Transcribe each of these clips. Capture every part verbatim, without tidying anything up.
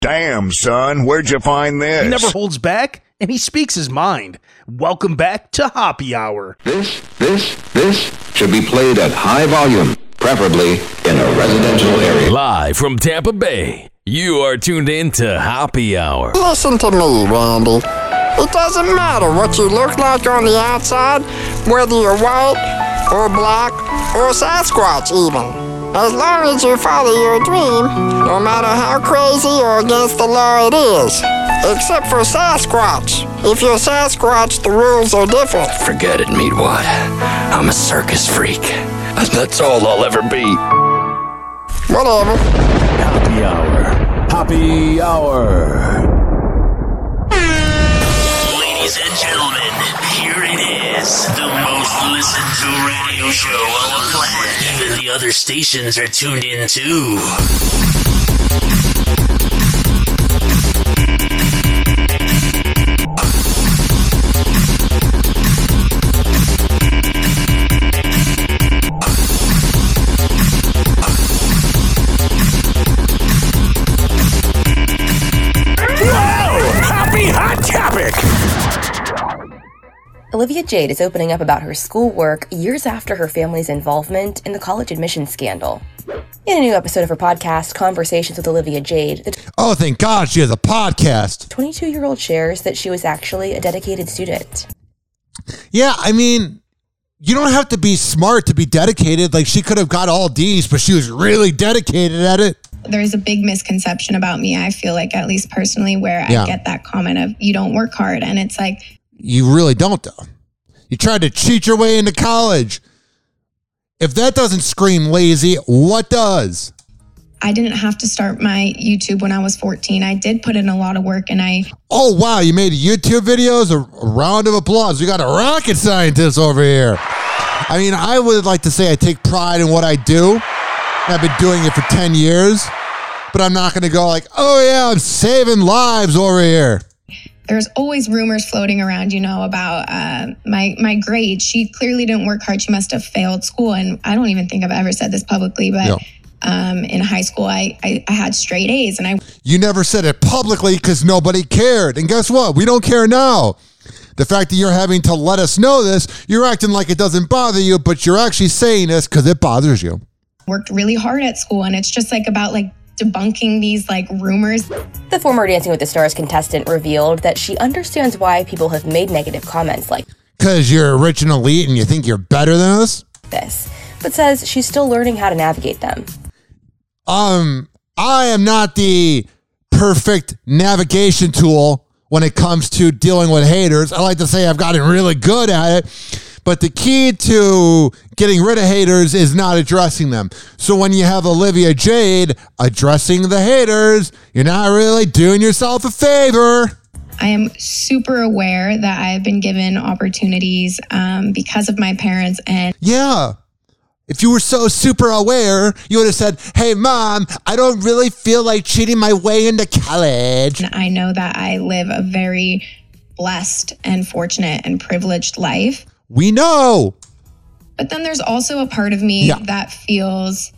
Damn, son, where'd you find this? He never holds back, and he speaks his mind. Welcome back to Hoppy Hour. This, this, this should be played at high volume, preferably in a residential area. Live from Tampa Bay, you are tuned in to Hoppy Hour. Listen to me, Randy. It doesn't matter what you look like on the outside, whether you're white or black or Sasquatch even. As long as you follow your dream, no matter how crazy or against the law it is. Except for Sasquatch. If you're Sasquatch, the rules are different. Forget it, Meatwad. I'm a circus freak. And that's all I'll ever be. Whatever. Hoppy Hour. Hoppy Hour. Ladies and gentlemen, here it is. The most listened to radio show on the planet. Even the other stations are tuned in too. Olivia Jade is opening up about her schoolwork years after her family's involvement in the college admissions scandal. In a new episode of her podcast, Conversations with Olivia Jade, the Oh, thank God she has a podcast. twenty-two-year-old shares that she was actually a dedicated student. Yeah, I mean, you don't have to be smart to be dedicated. Like, she could have got all D's, but she was really dedicated at it. There's a big misconception about me, I feel like, at least personally, where Yeah. I get that comment of, you don't work hard. And it's like, You really don't, though. You tried to cheat your way into college. If that doesn't scream lazy, what does? I didn't have to start my YouTube when I was fourteen. I did put in a lot of work, and I... Oh, wow, you made YouTube videos? A, a round of applause. We got a rocket scientist over here. I mean, I would like to say I take pride in what I do. I've been doing it for ten years. But I'm not going to go like, oh, yeah, I'm saving lives over here. There's always rumors floating around, you know, about uh, my my grades. She clearly didn't work hard. She must have failed school. And I don't even think I've ever said this publicly, but Yeah. um, in high school, I, I, I had straight A's. And I You never said it publicly because nobody cared. And guess what? We don't care now. The fact that you're having to let us know this, you're acting like it doesn't bother you, but you're actually saying this because it bothers you. worked really hard at school. And it's just like about like debunking these like rumors. The former Dancing with the Stars contestant revealed that she understands why people have made negative comments like Because you're rich and elite and you think you're better than us? this, but says she's still learning how to navigate them. Um, I am not the perfect navigation tool when it comes to dealing with haters. I like to say I've gotten really good at it. But the key to getting rid of haters is not addressing them. So when you have Olivia Jade addressing the haters, you're not really doing yourself a favor. I am super aware that I've been given opportunities um, because of my parents. And Yeah. If you were so super aware, you would have said, hey, Mom, I don't really feel like cheating my way into college. I know that I live a very blessed and fortunate and privileged life. We know. But then there's also a part of me Yeah. that feels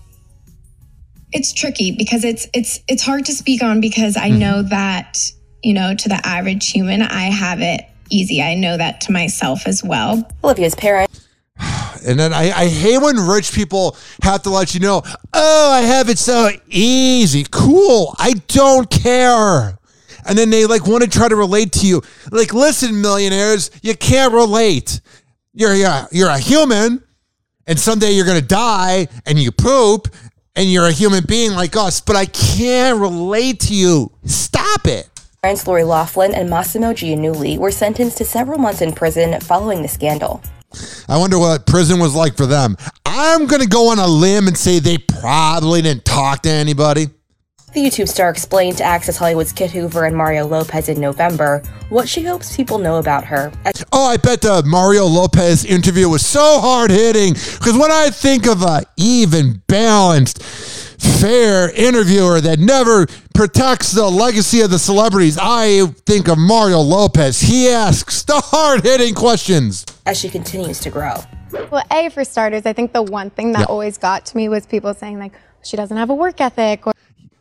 it's tricky because it's it's it's hard to speak on because I Mm-hmm. know that, you know, to the average human, I have it easy. I know that to myself as well. Olivia's parents And then I, I hate when rich people have to let you know, oh, I have it so easy. Cool. I don't care. And then they like want to try to relate to you. Like, listen, millionaires, you can't relate. You're, you're, you're a human, and someday you're going to die, and you poop, and you're a human being like us, but I can't relate to you. Stop it. Parents Lori Loughlin and Massimo Giannulli were sentenced to several months in prison following the scandal. I wonder what prison was like for them. I'm going to go on a limb and say they probably didn't talk to anybody. The YouTube star explained to Access Hollywood's Kit Hoover and Mario Lopez in November what she hopes people know about her. Oh, I bet the Mario Lopez interview was so hard-hitting, because when I think of a even, balanced, fair interviewer that never protects the legacy of the celebrities, I think of Mario Lopez. He asks the hard-hitting questions. As she continues to grow. Well, A, for starters, I think the one thing that Yeah. always got to me was people saying, like, she doesn't have a work ethic. Or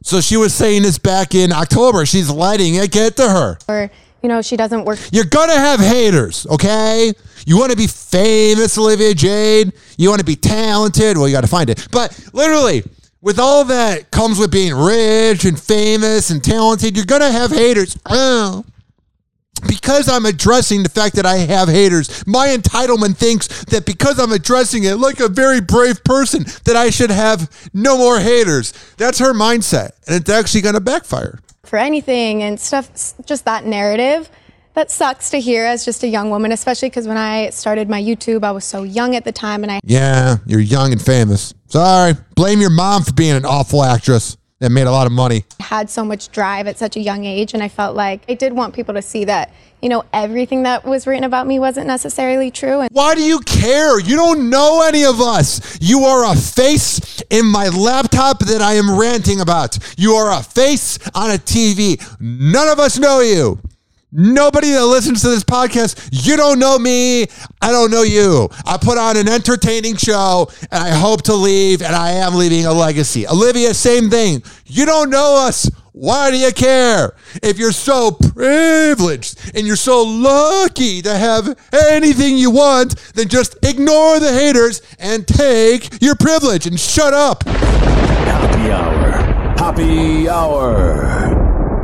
So she was saying this back in October. She's letting it get to her. Or, you know, she doesn't work. You're going to have haters, okay? You want to be famous, Olivia Jade? You want to be talented? Well, you got to find it. But literally, with all that comes with being rich and famous and talented, you're going to have haters. Oh. Because I'm addressing the fact that I have haters, my entitlement thinks that because I'm addressing it like a very brave person, that I should have no more haters. That's her mindset, and it's actually going to backfire. For anything and stuff, just that narrative, that sucks to hear as just a young woman, especially because when I started my YouTube, I was so young at the time, and I... Yeah, you're young and famous. Sorry. Blame your mom for being an awful actress that made a lot of money. I had so much drive at such a young age, and I felt like I did want people to see that, you know, everything that was written about me wasn't necessarily true. And why do you care? You don't know any of us. You are a face in my laptop that I am ranting about. You are a face on a T V. None of us know you. Nobody that listens to this podcast, you don't know me. I don't know you. I put on an entertaining show, and I hope to leave, and I am leaving a legacy. Olivia, same thing. You don't know us. Why do you care? If you're so privileged and you're so lucky to have anything you want, then just ignore the haters and take your privilege and shut up. Happy hour. Happy hour.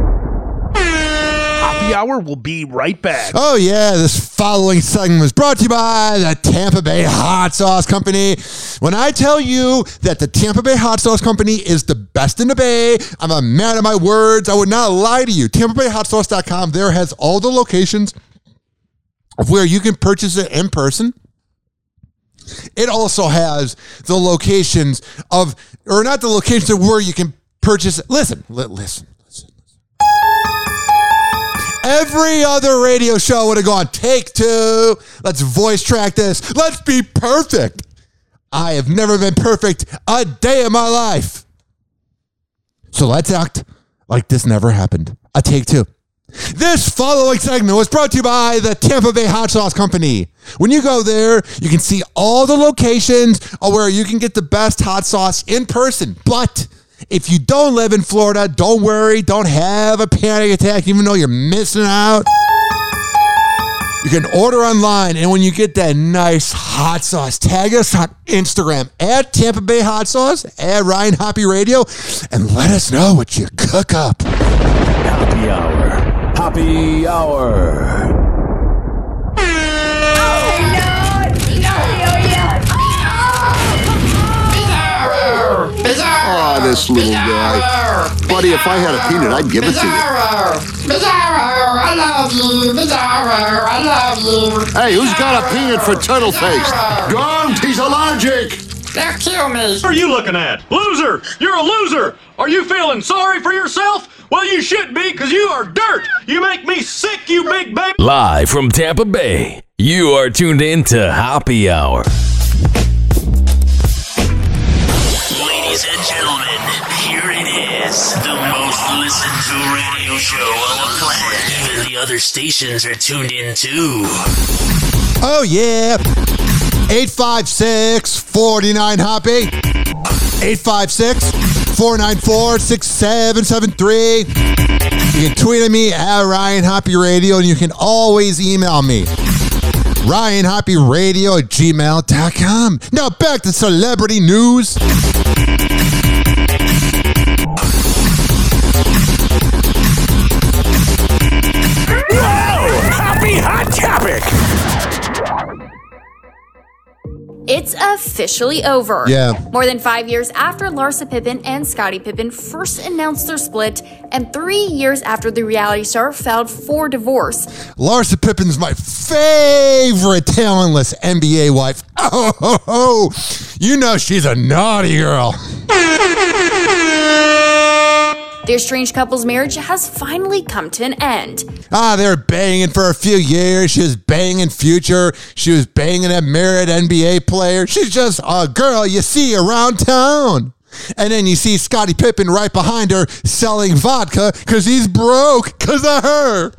Happy Hour will be right back. Oh, yeah. This following segment was brought to you by the Tampa Bay Hot Sauce Company. When I tell you that the Tampa Bay Hot Sauce Company is the best in the Bay, I'm a man of my words. I would not lie to you. Tampa Bay Hot Sauce dot com. There has all the locations of where you can purchase it in person. It also has the locations of, or not the locations of where you can purchase it. Listen, li- listen. Every other radio show would have gone, take two, let's voice track this, let's be perfect. I have never been perfect a day in my life. So let's act like this never happened. A take two. This following segment was brought to you by the Tampa Bay Hot Sauce Company. When you go there, you can see all the locations of where you can get the best hot sauce in person. But if you don't live in Florida, don't worry. Don't have a panic attack, even though you're missing out. You can order online, and when you get that nice hot sauce, tag us on Instagram at Tampa Bay Hot Sauce, at Ryan Hoppy Radio, and let us know what you cook up. Happy hour. Happy hour. Oh, this little guy. Buddy, if I had a peanut, I'd give it to you. Bizarro, I love you. Bizarro, I love you. Hey, who's got a peanut for turtle face? Don't, he's allergic. They'll kill me. What are you looking at? Loser! You're a loser! Are you feeling sorry for yourself? Well, you should be, because you are dirt! You make me sick, you big baby! Live from Tampa Bay, you are tuned in to Happy Hour. Ladies and gentlemen, here it is, the most listened to radio show on the planet. Even the other stations are tuned in too. Oh, yeah. eight five six, four nine, Hoppy. eight five six, four nine four, six seven seven three. You can tweet at me at Ryan Hoppy Radio, and you can always email me. Ryan Hoppy Radio at gmail dot com. Now back to celebrity news. Whoa! Happy Hot Topic! It's officially over. Yeah. More than five years after Larsa Pippen and Scottie Pippen first announced their split, and three years after the reality star filed for divorce. Larsa Pippen's my favorite talentless N B A wife. Oh, ho, ho. You know she's a naughty girl. Their strange couple's marriage has finally come to an end. Ah, they were banging for a few years. She was banging Future. She was banging a married N B A player. She's just a girl you see around town. And then you see Scottie Pippen right behind her selling vodka because he's broke because of her.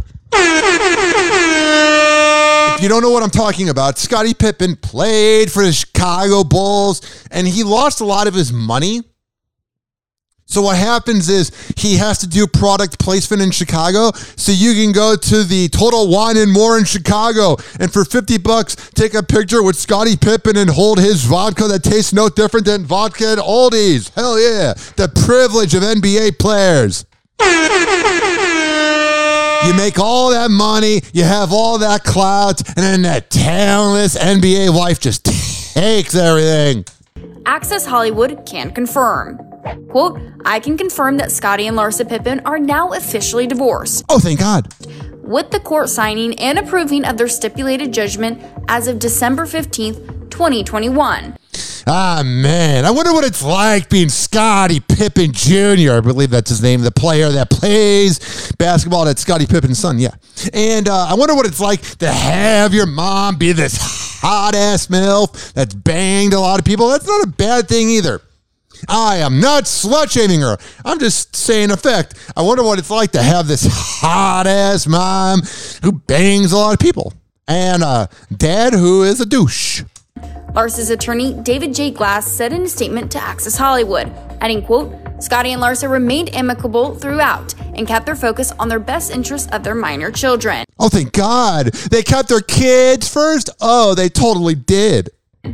If you don't know what I'm talking about, Scottie Pippen played for the Chicago Bulls, and he lost a lot of his money. So what happens is he has to do product placement in Chicago, so you can go to the Total Wine and More in Chicago, and for fifty bucks, take a picture with Scottie Pippen and hold his vodka that tastes no different than vodka at Aldi's. Hell yeah. The privilege of N B A players. You make all that money, you have all that clout, and then that talentless N B A wife just takes everything. Access Hollywood can confirm. Quote, I can confirm that Scottie and Larsa Pippen are now officially divorced. Oh, thank God. With the court signing and approving of their stipulated judgment as of December fifteenth, twenty twenty-one. Ah, man. I wonder what it's like being Scottie Pippen Junior I believe that's his name, the player that plays basketball. That's Scottie Pippen's son, yeah. And uh, I wonder what it's like to have your mom be this hot-ass MILF that's banged a lot of people. That's not a bad thing either. I am not slut-shaming her. I'm just saying a fact. I wonder what it's like to have this hot-ass mom who bangs a lot of people. And uh, dad who is a douche. Larsa's attorney, David J. Glass, said in a statement to Access Hollywood, adding, quote, Scottie and Larsa remained amicable throughout and kept their focus on their best interests of their minor children. Oh, thank God. They kept their kids first? Oh, they totally did.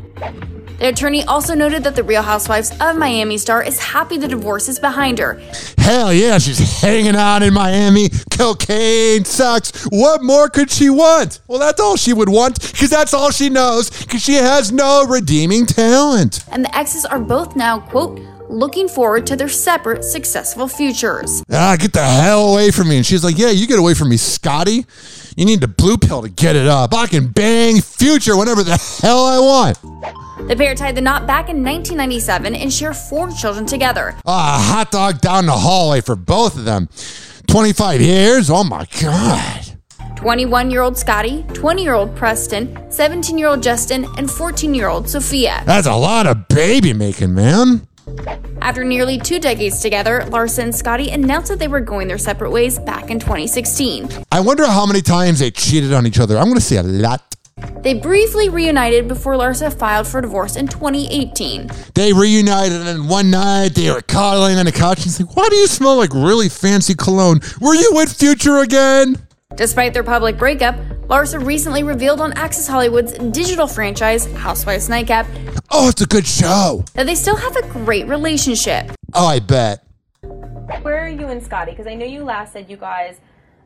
The attorney also noted that the Real Housewives of Miami star is happy the divorce is behind her. Hell yeah, she's hanging out in Miami. Cocaine sucks. What more could she want? Well, that's all she would want, because that's all she knows, because she has no redeeming talent. And the exes are both now, quote, looking forward to their separate, successful futures. Ah, get the hell away from me. And she's like, yeah, you get away from me, Scottie. You need the blue pill to get it up. I can bang Future whenever the hell I want. The pair tied the knot back in nineteen ninety-seven and share four children together. Ah, a hot dog down the hallway for both of them. twenty-five years? Oh my God. twenty-one-year-old Scottie, twenty-year-old Preston, seventeen-year-old Justin, and fourteen-year-old Sophia. That's a lot of baby making, man. After nearly two decades together, Larsa and Scottie announced that they were going their separate ways back in twenty sixteen. I wonder how many times they cheated on each other. I'm going to say a lot. They briefly reunited before Larsa filed for divorce in twenty eighteen. They reunited, and then one night they were cuddling on the couch and said, why do you smell like really fancy cologne? Were you with Future again? Despite their public breakup, Larsa recently revealed on Access Hollywood's digital franchise, Housewives Nightcap, oh, it's a good show, that they still have a great relationship. Oh, I bet. Where are you and Scottie? Because I know you last said you guys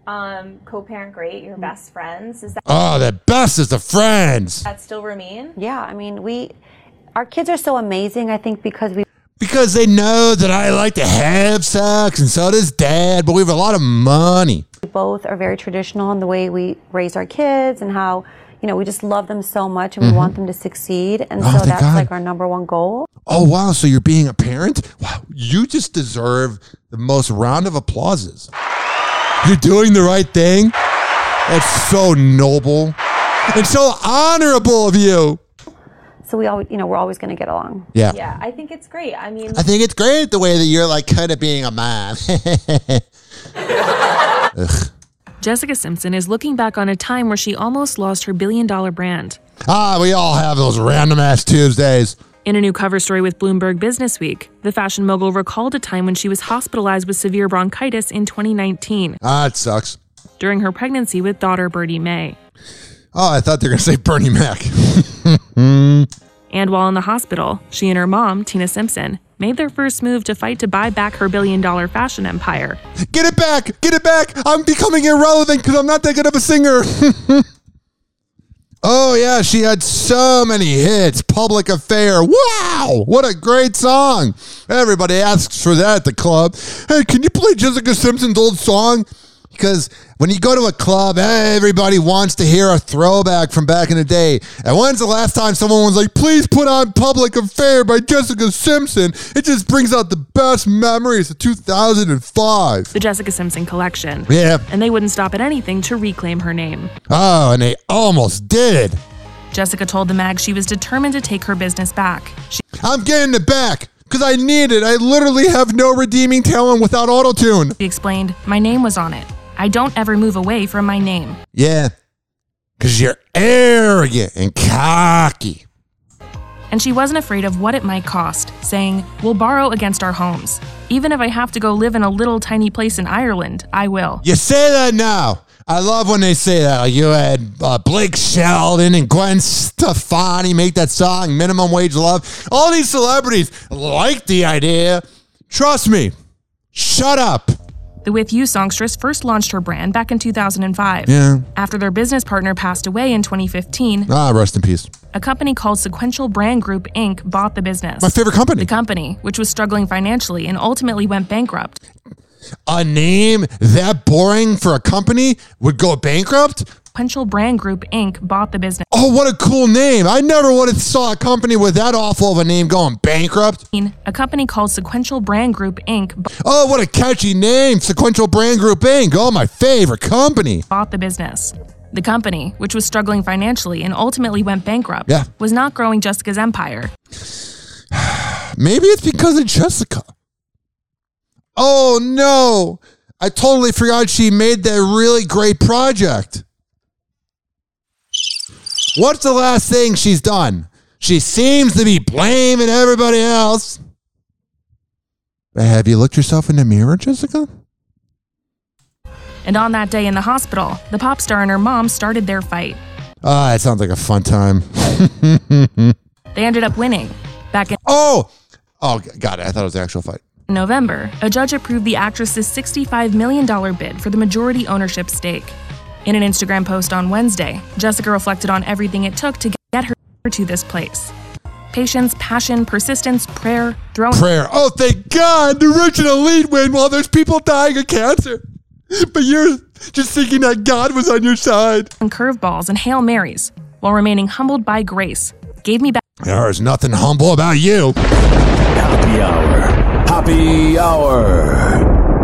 um, co-parent great, you're best friends. Is that oh, the best is the friends. That still remain? Yeah, I mean, we, our kids are so amazing, I think, because we... Because they know that I like to have sex, and so does Dad, but we have a lot of money. We both are very traditional in the way we raise our kids and how, you know, we just love them so much and we mm-hmm. want them to succeed. And oh, so that's God. like our number one goal. Oh, wow. So you're being a parent? Wow. You just deserve the most round of applauses. You're doing the right thing. That's so noble and so honorable of you. So we always, you know, we're always going to get along. Yeah. Yeah, I think it's great. I mean, I think it's great the way that you're like kind of being a mom. Jessica Simpson is looking back on a time where she almost lost her billion dollar brand. Ah, we all have those random ass Tuesdays. In a new cover story with Bloomberg Businessweek, the fashion mogul recalled a time when she was hospitalized with severe bronchitis in twenty nineteen. Ah, it sucks. During her pregnancy with daughter Birdie Mae. Oh, I thought they were going to say Bernie Mac. And while in the hospital, she and her mom, Tina Simpson, made their first move to fight to buy back her billion-dollar fashion empire. Get it back! Get it back! I'm becoming irrelevant because I'm not that good of a singer. Oh, yeah, she had so many hits. Public Affair. Wow! What a great song. Everybody asks for that at the club. Hey, can you play Jessica Simpson's old song? Because when you go to a club, everybody wants to hear a throwback from back in the day. And when's the last time someone was like, please put on Public Affair by Jessica Simpson? It just brings out the best memories of two thousand five. The Jessica Simpson collection. Yeah. And they wouldn't stop at anything to reclaim her name. Oh, and they almost did. Jessica told the mag she was determined to take her business back. She- I'm getting it back. Because I need it. I literally have no redeeming talent without autotune. She explained, my name was on it. I don't ever move away from my name. Yeah, because you're arrogant and cocky. And she wasn't afraid of what it might cost, saying, "We'll borrow against our homes. Even if I have to go live in a little tiny place in Ireland, I will." You say that now. I love when they say that. Like you had uh, Blake Shelton and Gwen Stefani make that song, Minimum Wage Love. All these celebrities like the idea. Trust me. Shut up. The With You songstress first launched her brand back in two thousand five. Yeah. After their business partner passed away in twenty fifteen, Ah, rest in peace. a company called Sequential Brand Group Incorporated bought the business. My favorite company. The company, which was struggling financially and ultimately went bankrupt. A name that boring for a company would go bankrupt? Sequential Brand Group Incorporated bought the business. Oh, what a cool name. I never would have saw a company with that awful of a name going bankrupt. A company called Sequential Brand Group Incorporated Oh, what a catchy name. Sequential Brand Group Incorporated. Oh, my favorite company. bought the business. The company, which was struggling financially and ultimately went bankrupt, Yeah. was not growing Jessica's empire. Maybe it's because of Jessica. Oh, no. I totally forgot she made that really great project. What's the last thing she's done? She seems to be blaming everybody else. But have you looked yourself in the mirror, Jessica? And on that day in the hospital, the pop star and her mom started their fight. Ah, it sounds like a fun time. They ended up winning. Back in Oh! Oh, got it. I thought it was the actual fight. November, a judge approved the actress's sixty-five million dollars bid for the majority ownership stake. In an Instagram post on Wednesday, Jessica reflected on everything it took to get her to this place. Patience, passion, persistence, prayer, throwing Prayer. Oh, thank God. The original lead win while there's people dying of cancer. But you're just thinking that God was on your side. curveballs and Hail Marys, while remaining humbled by grace, gave me back. There's nothing humble about you. Happy hour. Happy hour.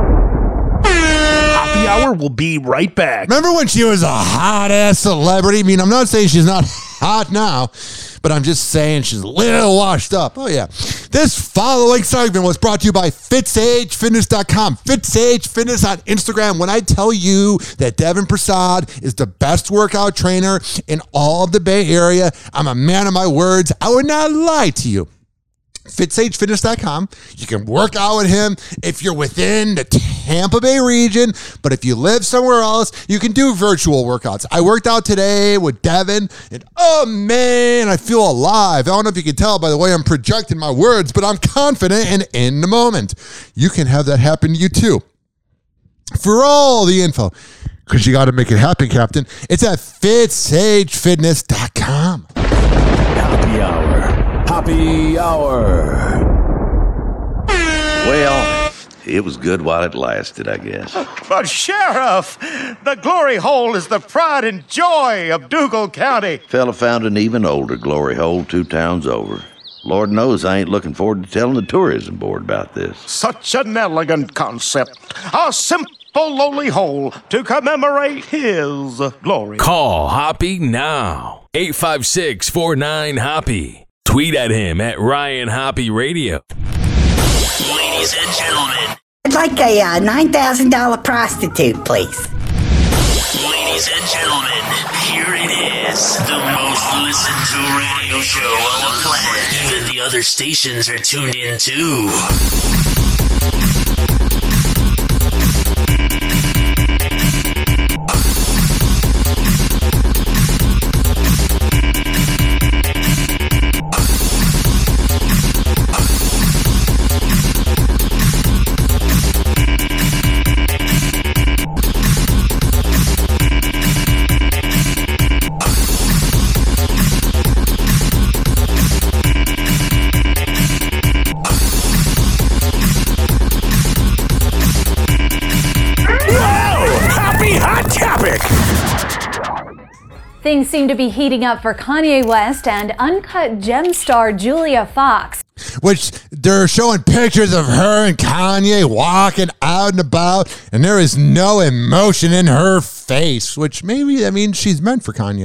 Happy Hour will be right back. Remember when she was a hot-ass celebrity? I mean, I'm not saying she's not hot now, but I'm just saying she's a little washed up. Oh, yeah. This following segment was brought to you by Fitsage Fitness dot com. Fitsage Fitness on Instagram. When I tell you that Devin Prasad is the best workout trainer in all of the Bay Area, I'm a man of my words. I would not lie to you. Fitsage Fitness dot com. You can work out with him if you're within the Tampa Bay region, but if you live somewhere else, you can do virtual workouts. I worked out today with Devin, and oh man, I feel alive. I don't know if you can tell by the way I'm projecting my words, but I'm confident and in the moment. You can have that happen to you too. For all the info, because you got to make it happen, Captain, it's at Fitsage Fitness dot com. Happy hour. Happy hour. Well, it was good while it lasted, I guess. But Sheriff, the glory hole is the pride and joy of Dougal County. Fella found an even older glory hole two towns over. Lord knows I ain't looking forward to telling the tourism board about this. Such an elegant concept. A simple lowly hole to commemorate his glory. Call Hoppy now. eight five six, four nine, Hoppy. Tweet at him at Ryan Hoppy Radio. Ladies and gentlemen. I'd like a uh, nine thousand dollars prostitute, please. Ladies and gentlemen, here it is. The most listened to radio show on the planet. Even the other stations are tuned in too. Things seem to be heating up for Kanye West and Uncut Gem star Julia Fox. Which they're showing pictures of her and Kanye walking out and about, and there is no emotion in her face, which maybe that means she's meant for Kanye.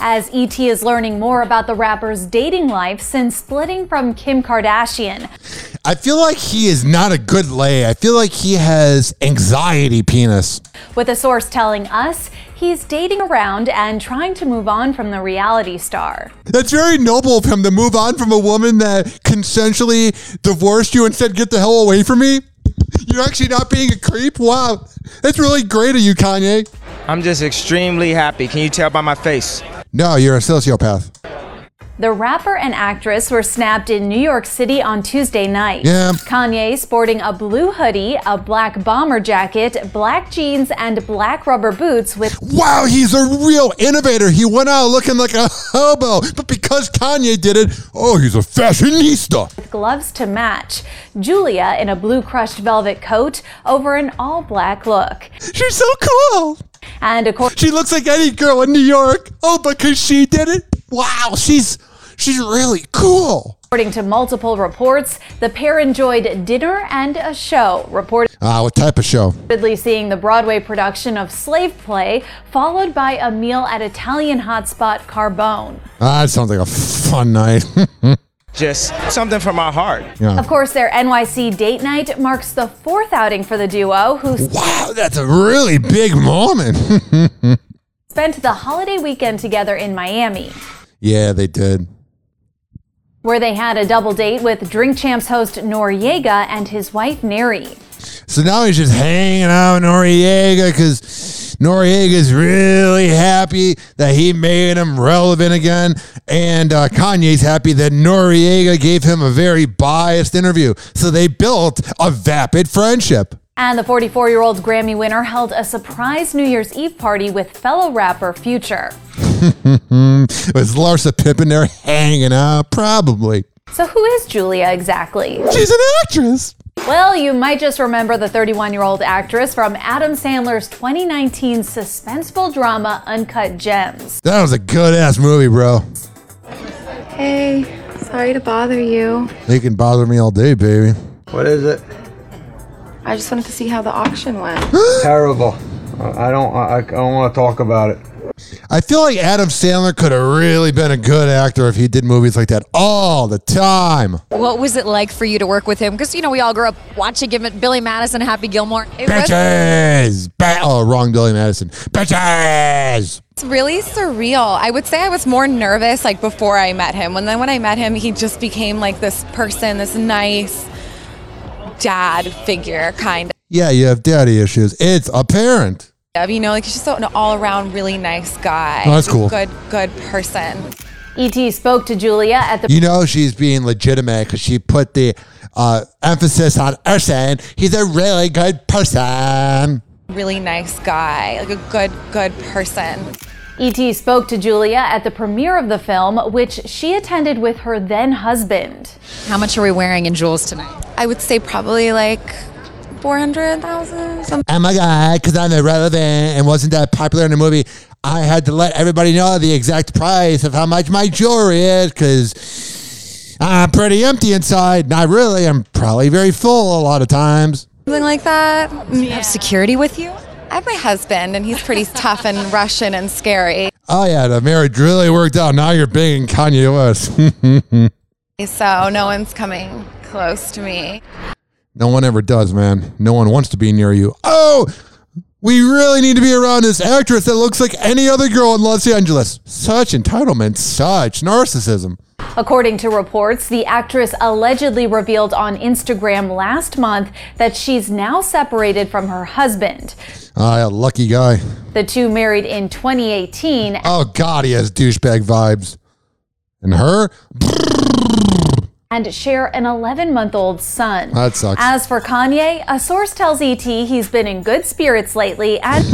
as E T is learning more about the rapper's dating life since splitting from Kim Kardashian. I feel like he is not a good lay. I feel like he has anxiety penis. With a source telling us he's dating around and trying to move on from the reality star. That's very noble of him to move on from a woman that consensually divorced you and said, get the hell away from me. You're actually not being a creep? Wow. That's really great of you, Kanye. I'm just extremely happy. Can you tell by my face? No, you're a sociopath. The rapper and actress were snapped in New York City on Tuesday night. Yeah. Kanye sporting a blue hoodie, a black bomber jacket, black jeans, and black rubber boots with... Wow, he's a real innovator. He went out looking like a hobo, but because Kanye did it, oh, he's a fashionista. With gloves to match. Julia in a blue crushed velvet coat over an all-black look. She's so cool. And according... She looks like any girl in New York. Oh, because she did it? Wow, she's she's really cool. According to multiple reports, the pair enjoyed dinner and a show. Reportedly Ah, uh, what type of show? seeing the Broadway production of Slave Play, followed by a meal at Italian hotspot Carbone. Ah, that sounds like a fun night. Just something from my heart. Yeah. Of course, their N Y C date night marks the fourth outing for the duo, who wow, that's a really big moment. spent the holiday weekend together in Miami. Yeah, they did. Where they had a double date with Drink Champs host Noriega and his wife Neri. So now he's just hanging out with Noriega because Noriega's really happy that he made him relevant again. And uh, Kanye's happy that Noriega gave him a very biased interview. So they built a vapid friendship. And the forty-four-year-old Grammy winner held a surprise New Year's Eve party with fellow rapper Future. Was Larsa Pippen there hanging out? Probably. So who is Julia exactly? She's an actress. Well, you might just remember the thirty-one-year-old actress from Adam Sandler's twenty nineteen suspenseful drama Uncut Gems. That was a good-ass movie, bro. Hey, sorry to bother you. They can bother me all day, baby. What is it? I just wanted to see how the auction went. Terrible. I don't. I, I don't want to talk about it. I feel like Adam Sandler could have really been a good actor if he did movies like that all the time. What was it like for you to work with him? Because, you know, we all grew up watching him at Billy Madison, Happy Gilmore. It Bitches! Ba- oh, wrong Billy Madison. Bitches! It's really surreal. I would say I was more nervous like before I met him. And then when I met him, he just became like this person, this nice dad figure, kind of. Yeah, you have daddy issues. It's apparent. You know, like he's just an all-around really nice guy. Oh, that's cool. Good, good person. E T spoke to Julia at the... You know she's being legitimate because she put the uh, emphasis on person. He's a really good person. Really nice guy, like a good, good person. E T spoke to Julia at the premiere of the film, which she attended with her then husband. How much are we wearing in jewels tonight? I would say probably like four hundred thousand. Oh my God, because I'm irrelevant and wasn't that popular in the movie, I had to let everybody know the exact price of how much my jewelry is because I'm pretty empty inside. Not really. I'm probably very full a lot of times. Something like that. Do you have security with you? I have my husband, and he's pretty tough and Russian and scary. Oh, yeah, the marriage really worked out. Now you're banging Kanye West. So no one's coming close to me. No one ever does, man. No one wants to be near you. Oh, we really need to be around this actress that looks like any other girl in Los Angeles. Such entitlement, such narcissism. According to reports, the actress allegedly revealed on Instagram last month that she's now separated from her husband. Ah, uh, lucky guy. The two married in twenty eighteen. Oh, God, he has douchebag vibes. And her? And share an eleven-month-old son. That sucks. As for Kanye, a source tells E T he's been in good spirits lately and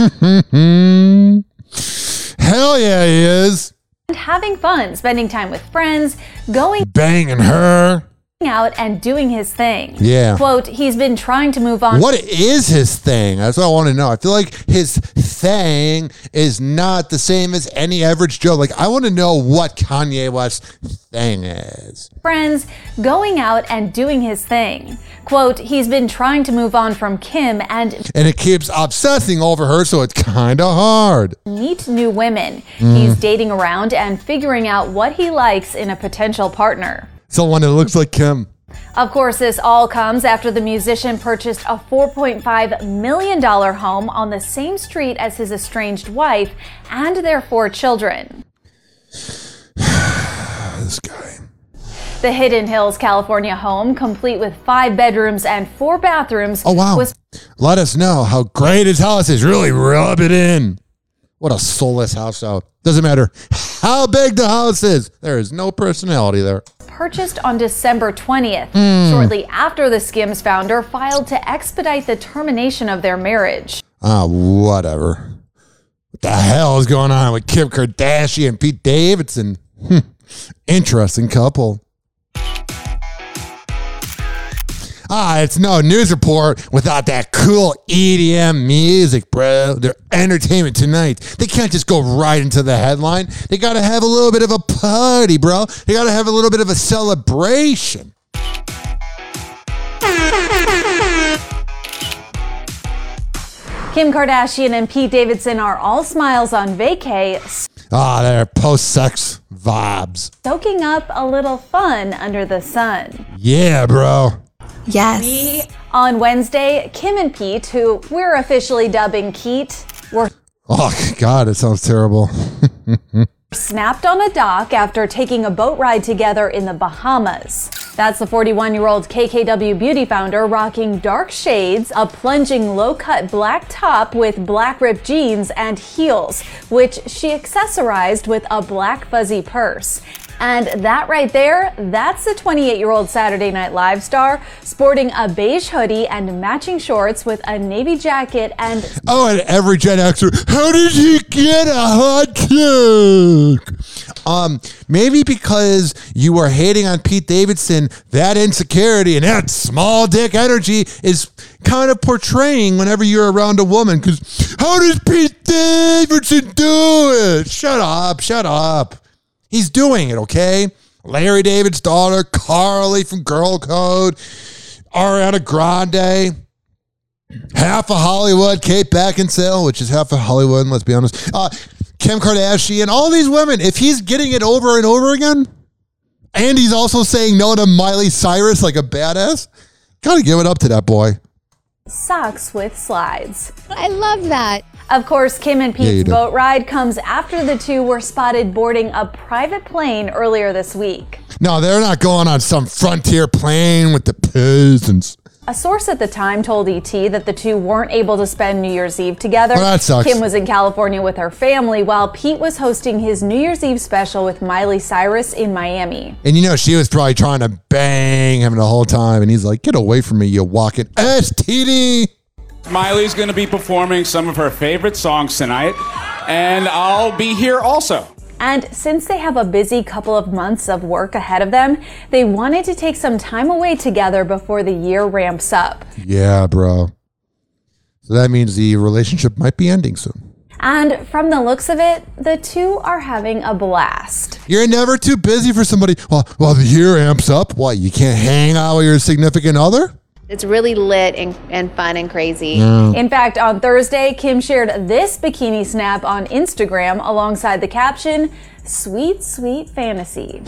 hell yeah, he is. And having fun, spending time with friends, going banging her. out and doing his thing. Yeah. Quote, he's been trying to move on. What is his thing? That's what I want to know. I feel like his thing is not the same as any average Joe. Like, I want to know what Kanye West's thing is. Friends, going out and doing his thing. Quote, he's been trying to move on from Kim and And it keeps obsessing over her, so it's kind of hard. meet new women. Mm. He's dating around and figuring out what he likes in a potential partner. Someone that looks like Kim. Of course, this all comes after the musician purchased a four point five million dollars home on the same street as his estranged wife and their four children. This guy. The Hidden Hills, California home, complete with five bedrooms and four bathrooms, Oh, wow. was Let us know how great his house is. Really rub it in. What a soulless house, though. Doesn't matter how big the house is. There is no personality there. purchased on December twentieth, Mm. shortly after the Skims founder filed to expedite the termination of their marriage. Ah, whatever. What the hell is going on with Kim Kardashian and Pete Davidson? Hmm. Interesting couple. Ah, it's no news report without that cool E D M music, bro. They're entertainment tonight. They can't just go right into the headline. They got to have a little bit of a party, bro. They got to have a little bit of a celebration. Kim Kardashian and Pete Davidson are all smiles on vacay, Ah, they're post-sex vibes. soaking up a little fun under the sun. Yeah, bro. Yes. On Wednesday, Kim and Pete, who we're officially dubbing Keet, were Oh, God, it sounds terrible. snapped on a dock after taking a boat ride together in the Bahamas. That's the forty-one-year-old K K W beauty founder rocking dark shades, a plunging low-cut black top with black ripped jeans and heels, which she accessorized with a black fuzzy purse. And that right there, that's the twenty-eight-year-old Saturday Night Live star, sporting a beige hoodie and matching shorts with a navy jacket and Oh, and every Gen Xer, how did he get a hot chick? Um, maybe because you were hating on Pete Davidson, that insecurity and that small dick energy is kind of portraying whenever you're around a woman. Because how does Pete Davidson do it? Shut up, shut up. He's doing it, okay? Larry David's daughter, Carly from Girl Code, Ariana Grande, half of Hollywood, Kate Beckinsale, which is half of Hollywood, let's be honest, uh, Kim Kardashian, all these women, if he's getting it over and over again, and he's also saying no to Miley Cyrus like a badass, gotta give it up to that boy. socks with slides. I love that. Of course, Kim and Yeah, you Pete's do. boat ride comes after the two were spotted boarding a private plane earlier this week. No, they're not going on some frontier plane with the peasants. A source at the time told E T that the two weren't able to spend New Year's Eve together. Well, that sucks. Kim was in California with her family, while Pete was hosting his New Year's Eve special with Miley Cyrus in Miami. And you know, she was probably trying to bang him the whole time. And he's like, get away from me, you walking S T D. Miley's going to be performing some of her favorite songs tonight, and I'll be here also. And since they have a busy couple of months of work ahead of them, they wanted to take some time away together before the year ramps up. Yeah, bro. So that means the relationship might be ending soon. And from the looks of it, the two are having a blast. You're never too busy for somebody. Well, well, the year amps up. What, you can't hang out with your significant other? It's really lit and, and fun and crazy. Yeah. In fact, on Thursday, Kim shared this bikini snap on Instagram alongside the caption, "Sweet, sweet fantasy."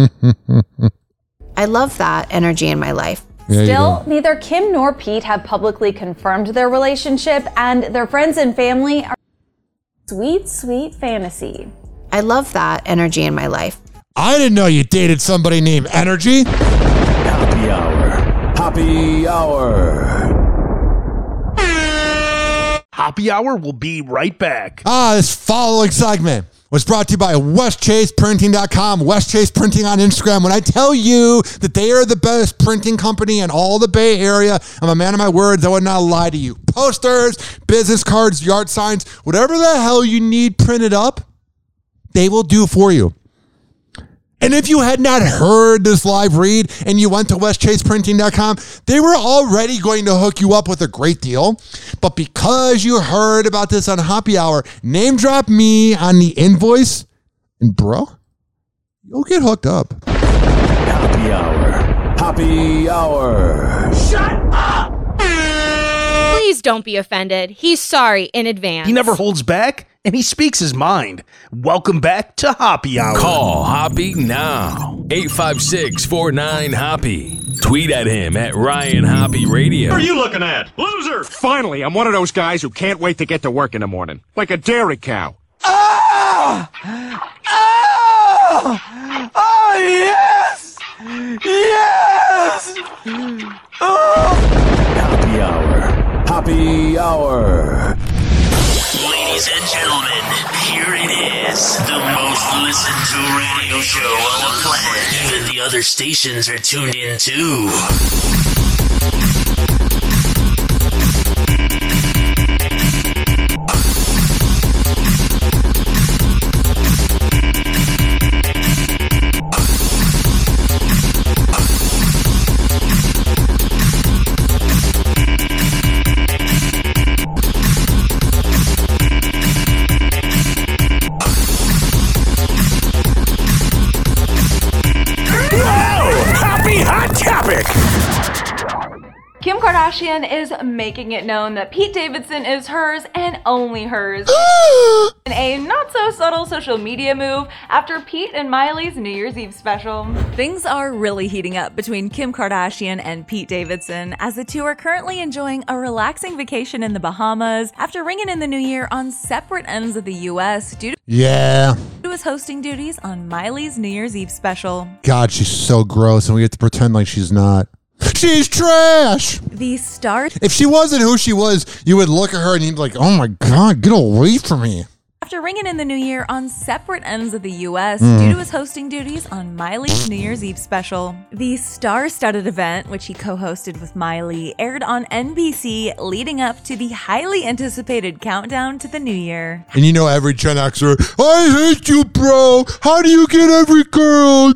I love that energy in my life. Yeah, Still, neither Kim nor Pete have publicly confirmed their relationship, and their friends and family are sweet, sweet fantasy. I love that energy in my life. I didn't know you dated somebody named Energy. Happy hour. Happy hour. Happy Hour will be right back. Ah, this following segment was brought to you by West Chase Printing dot com, West Chase Printing on Instagram. When I tell you that they are the best printing company in all the Bay Area, I'm a man of my words. I would not lie to you. Posters, business cards, yard signs, whatever the hell you need printed up, they will do for you. And if you had not heard this live read and you went to west chase printing dot com, they were already going to hook you up with a great deal. But because you heard about this on Happy Hour, name drop me on the invoice, and bro, you'll get hooked up. Happy Hour. Happy Hour. Shut up! Please don't be offended. He's sorry in advance. He never holds back, and he speaks his mind. Welcome back to Happy Hour. Call Hoppy now. eight five six, four nine, Hoppy. Tweet at him at Ryan Hoppy Radio. What are you looking at? Loser! Finally, I'm one of those guys who can't wait to get to work in the morning. Like a dairy cow. Oh! Oh! Oh, yes! Yes! Oh! Happy Hour. Happy Hour. Ladies and gentlemen, here it is. The most listened to radio show on the planet. Even the other stations are tuned in too. Kim Kardashian is making it known that Pete Davidson is hers and only hers. In a not so subtle social media move after Pete and Miley's New Year's Eve special. Things are really heating up between Kim Kardashian and Pete Davidson as the two are currently enjoying a relaxing vacation in the Bahamas after ringing in the new year on separate ends of the U S due to Yeah. his hosting duties on Miley's New Year's Eve special. God, she's so gross, and we get to pretend like she's not. She's trash! The star. If she wasn't who she was, you would look at her and you'd be like, oh my God, get away from me. After ringing in the new year on separate ends of the U S Mm. due to his hosting duties on Miley's New Year's Eve special. The star-studded event, which he co-hosted with Miley, aired on N B C leading up to the highly anticipated countdown to the new year. And you know every Gen Xer, I hate you, bro. How do you get every girl?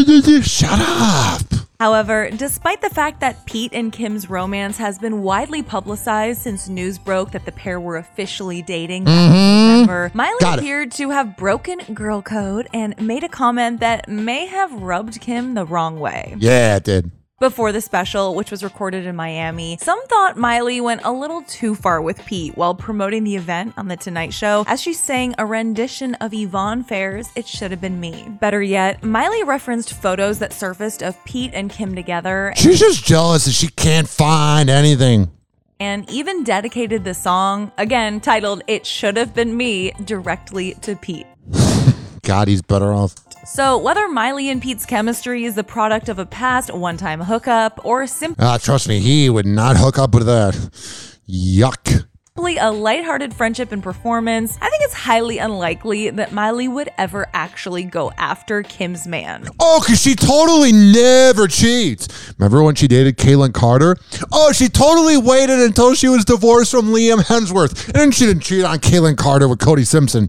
Shut up. However, despite the fact that Pete and Kim's romance has been widely publicized since news broke that the pair were officially dating back in Mhm. December, Miley Got it. appeared to have broken girl code and made a comment that may have rubbed Kim the wrong way. Yeah, it did. Before the special, which was recorded in Miami, some thought Miley went a little too far with Pete while promoting the event on The Tonight Show as she sang a rendition of Yvonne Fair's It Should Have Been Me. Better yet, Miley referenced photos that surfaced of Pete and Kim together She's just jealous that she can't find anything. and even dedicated the song, again titled It Should Have Been Me, directly to Pete. God, he's better off. So whether Miley and Pete's chemistry is the product of a past one-time hookup or simply Ah, trust me, he would not hook up with that. Yuck. a lighthearted friendship and performance, I think it's highly unlikely that Miley would ever actually go after Kim's man. Oh, because she totally never cheats. Remember when she dated Caitlyn Carter? Oh, she totally waited until she was divorced from Liam Hemsworth. And then she didn't cheat on Caitlyn Carter with Cody Simpson.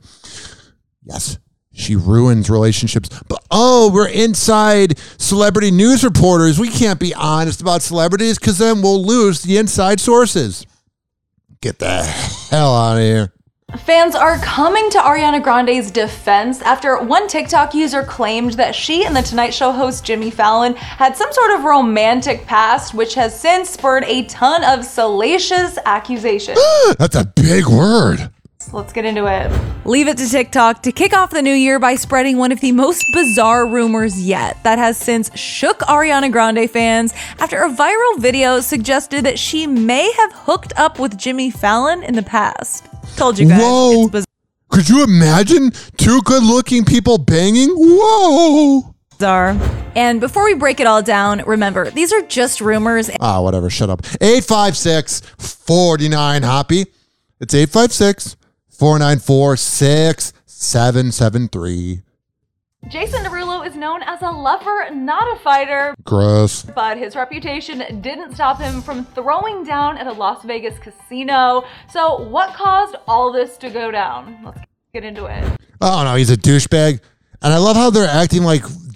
Yes, she ruins relationships. But oh, we're inside celebrity news reporters. We can't be honest about celebrities because then we'll lose the inside sources. Get the hell out of here. Fans are coming to Ariana Grande's defense after one TikTok user claimed that she and the Tonight Show host Jimmy Fallon had some sort of romantic past, which has since spurred a ton of salacious accusations. That's a big word. Let's get into it. Leave it to TikTok to kick off the new year by spreading one of the most bizarre rumors yet that has since shook Ariana Grande fans after a viral video suggested that she may have hooked up with Jimmy Fallon in the past. Told you guys. Whoa. It's bizarre. Could you imagine two good-looking people banging? Whoa. Bizarre. And before we break it all down, remember, these are just rumors. Ah, whatever. Shut up. eight five six, four nine, Hoppy. It's eight five six, four nine four, six seven seven three. Jason Derulo is known as a lover, not a fighter. Gross. But his reputation didn't stop him from throwing down at a Las Vegas casino. So what caused all this to go down? Let's get into it. Oh, no, he's a douchebag. And I love how they're acting like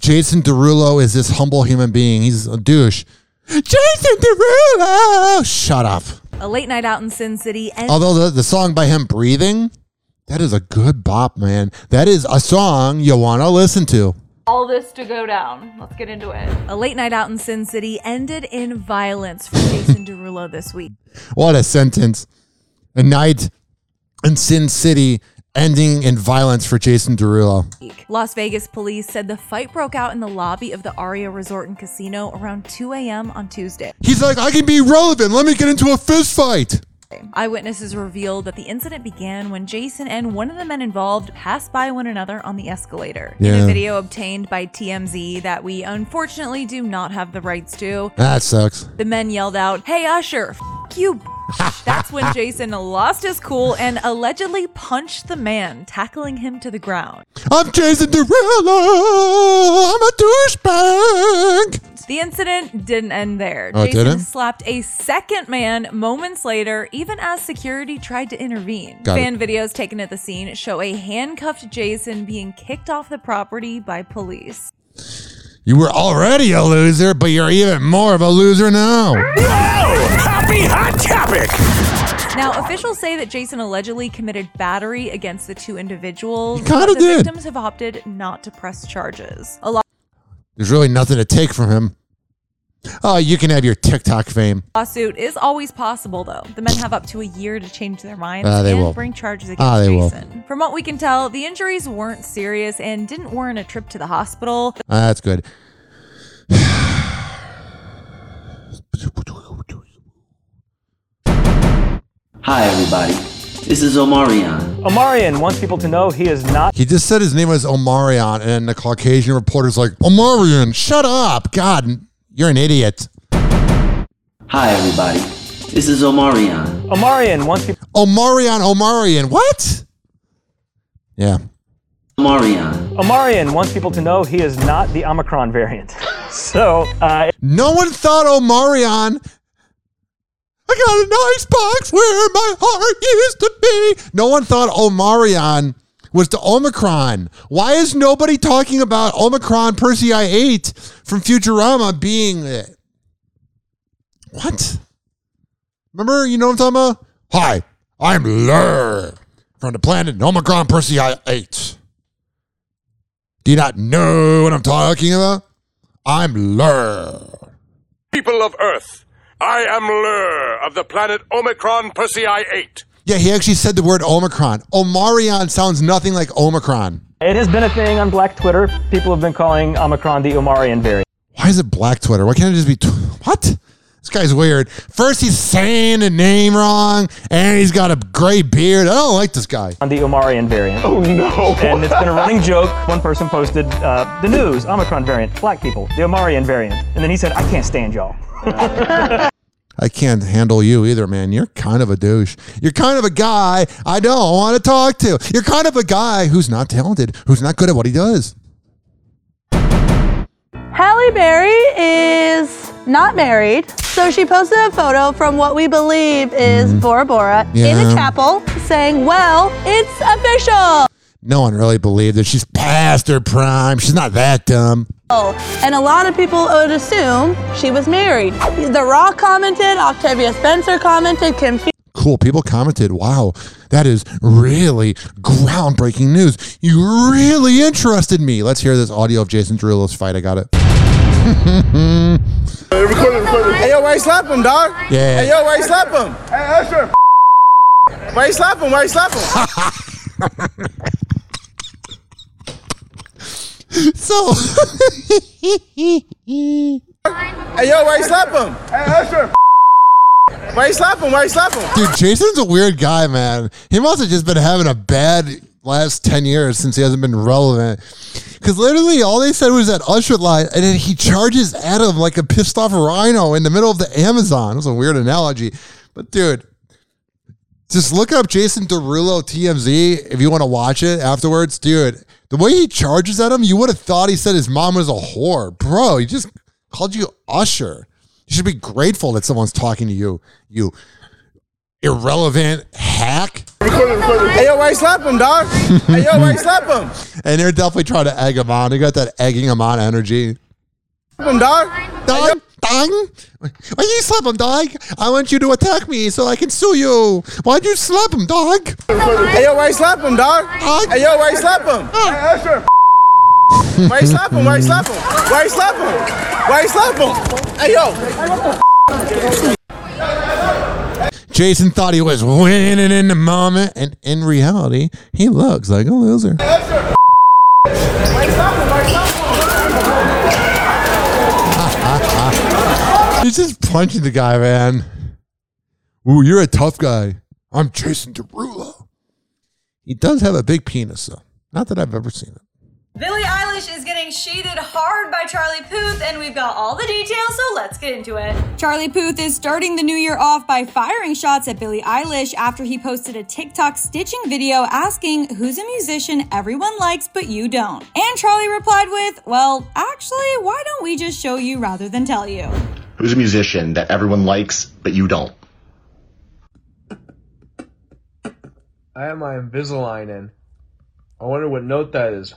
Jason Derulo is this humble human being. He's a douche. Jason Derulo! Shut up. A late night out in Sin City. And- Although the, the song by him, Breathing, that is a good bop, man. That is a song you want to listen to. All this to go down. Let's get into it. A late night out in Sin City ended in violence for Jason Derulo this week. What a sentence. A night in Sin City ending in violence for Jason Derulo. Las Vegas police said the fight broke out in the lobby of the Aria Resort and Casino around two a.m. on Tuesday. He's like, I can be relevant. Let me get into a fist fight. Eyewitnesses revealed that the incident began when Jason and one of the men involved passed by one another on the escalator. Yeah. In a video obtained by T M Z that we unfortunately do not have the rights to, That sucks. the men yelled out, "Hey Usher, f*** you." That's when Jason lost his cool and allegedly punched the man, tackling him to the ground. I'm Jason Derulo. I'm a douchebag. The incident didn't end there. Oh, it Jason didn't? slapped a second man moments later, even as security tried to intervene. Got Fan it. videos taken at the scene show a handcuffed Jason being kicked off the property by police. You were already a loser, but you're even more of a loser now. Happy Hot Topic! Now, officials say that Jason allegedly committed battery against the two individuals. He kinda but the did. victims have opted not to press charges. A lot There's really nothing to take from him. Oh, you can have your TikTok fame. lawsuit is always possible, though. The men have up to a year to change their minds Ah, they and will. bring charges against Ah, they will. Jason. From what we can tell, the injuries weren't serious and didn't warrant a trip to the hospital. Ah, that's good. Hi, everybody. This is Omarion. Omarion wants people to know he is not. He just said his name was Omarion, and the Caucasian reporter's like, Omarion, shut up. God, you're an idiot. Hi, everybody. This is Omarion. Omarion wants people. Omarion, Omarion. What? Yeah. Omarion. Omarion wants people to know he is not the Omicron variant. So, uh, No one thought Omarion. I got a nice box where my heart used to be. No one thought Omarion was the Omicron. Why is nobody talking about Omicron Persei eight from Futurama being it? What? Remember, you know what I'm talking about? Hi, I'm Lur from the planet Omicron Persei eight. Do you not know what I'm talking about? I'm Lur. People of Earth, I am Lur of the planet Omicron Persei eight. Yeah, he actually said the word Omicron. Omarion sounds nothing like Omicron. it has been a thing on Black Twitter. People have been calling Omicron the Omarion variant. Why is it Black Twitter? Why can't it just be... Tw- what? This guy's weird. First he's saying the name wrong, and he's got a gray beard. I don't like this guy. On the Omarion variant. Oh, no. And it's been a running joke. One person posted, uh, the news, Omicron variant, black people, the Omarion variant. And then he said, I can't stand y'all. I can't handle you either, man. You're kind of a douche. You're kind of a guy I don't want to talk to. You're kind of a guy who's not talented, who's not good at what he does. Halle Berry is not married, so she posted a photo from what we believe is Mm. Bora Bora in Yeah. a chapel saying, well, it's official. No one really believed that she's past her prime. She's not that dumb. And a lot of people would assume she was married. The Rock commented, Octavia Spencer commented, Kim Fe- Cool. People commented, wow, that is really groundbreaking news. You really interested me. Let's hear this audio of Jason Derulo's fight. I got it. Hey, record it, record it. Hey, yo, why you slap him, dog? Yeah. Hey, yo, why you slap him? Hey, Usher. Why you slap him? Why you slap him? So. Hey, yo, why you slap him? Hey, Usher. Why you slap him? Why you slap him? Dude, Jason's a weird guy, man. He must have just been having a bad last ten years since he hasn't been relevant. Because literally all they said was that Usher line, and then he charges at him like a pissed off rhino in the middle of the Amazon. It was a weird analogy. But dude, just look up Jason Derulo T M Z if you want to watch it afterwards. Dude, the way he charges at him, you would have thought he said his mom was a whore. Bro, he just called you Usher. You should be grateful that someone's talking to you, you irrelevant hack. Record it, record it. Hey, yo, why you slap him, dog? Hey, yo, why you slap him? And they're definitely trying to egg him on. They got that egging him on energy. Slap him, dog. Dog, dog. Why you slap him, dog? I want you to attack me so I can sue you. Why'd you slap him, dog? Hey, yo, why you slap him, dog? Hey, yo, why you slap him? Hey, Usher. Why you slap him? Why you slap him? Why you slap him? Why you slap him? Hey, yo. Jason thought he was winning in the moment, and in reality, he looks like a loser. He's just punching the guy, man. Ooh, you're a tough guy. I'm Jason Derulo. He does have a big penis, though. Not that I've ever seen it. Billie Eilish is getting shaded hard by Charlie Puth, and we've got all the details, so let's get into it. Charlie Puth is starting the new year off by firing shots at Billie Eilish after he posted a TikTok stitching video asking who's a musician everyone likes but you don't. And Charlie replied with, well, actually, why don't we just show you rather than tell you? Who's a musician that everyone likes but you don't? I have my Invisalign in. I wonder what note that is.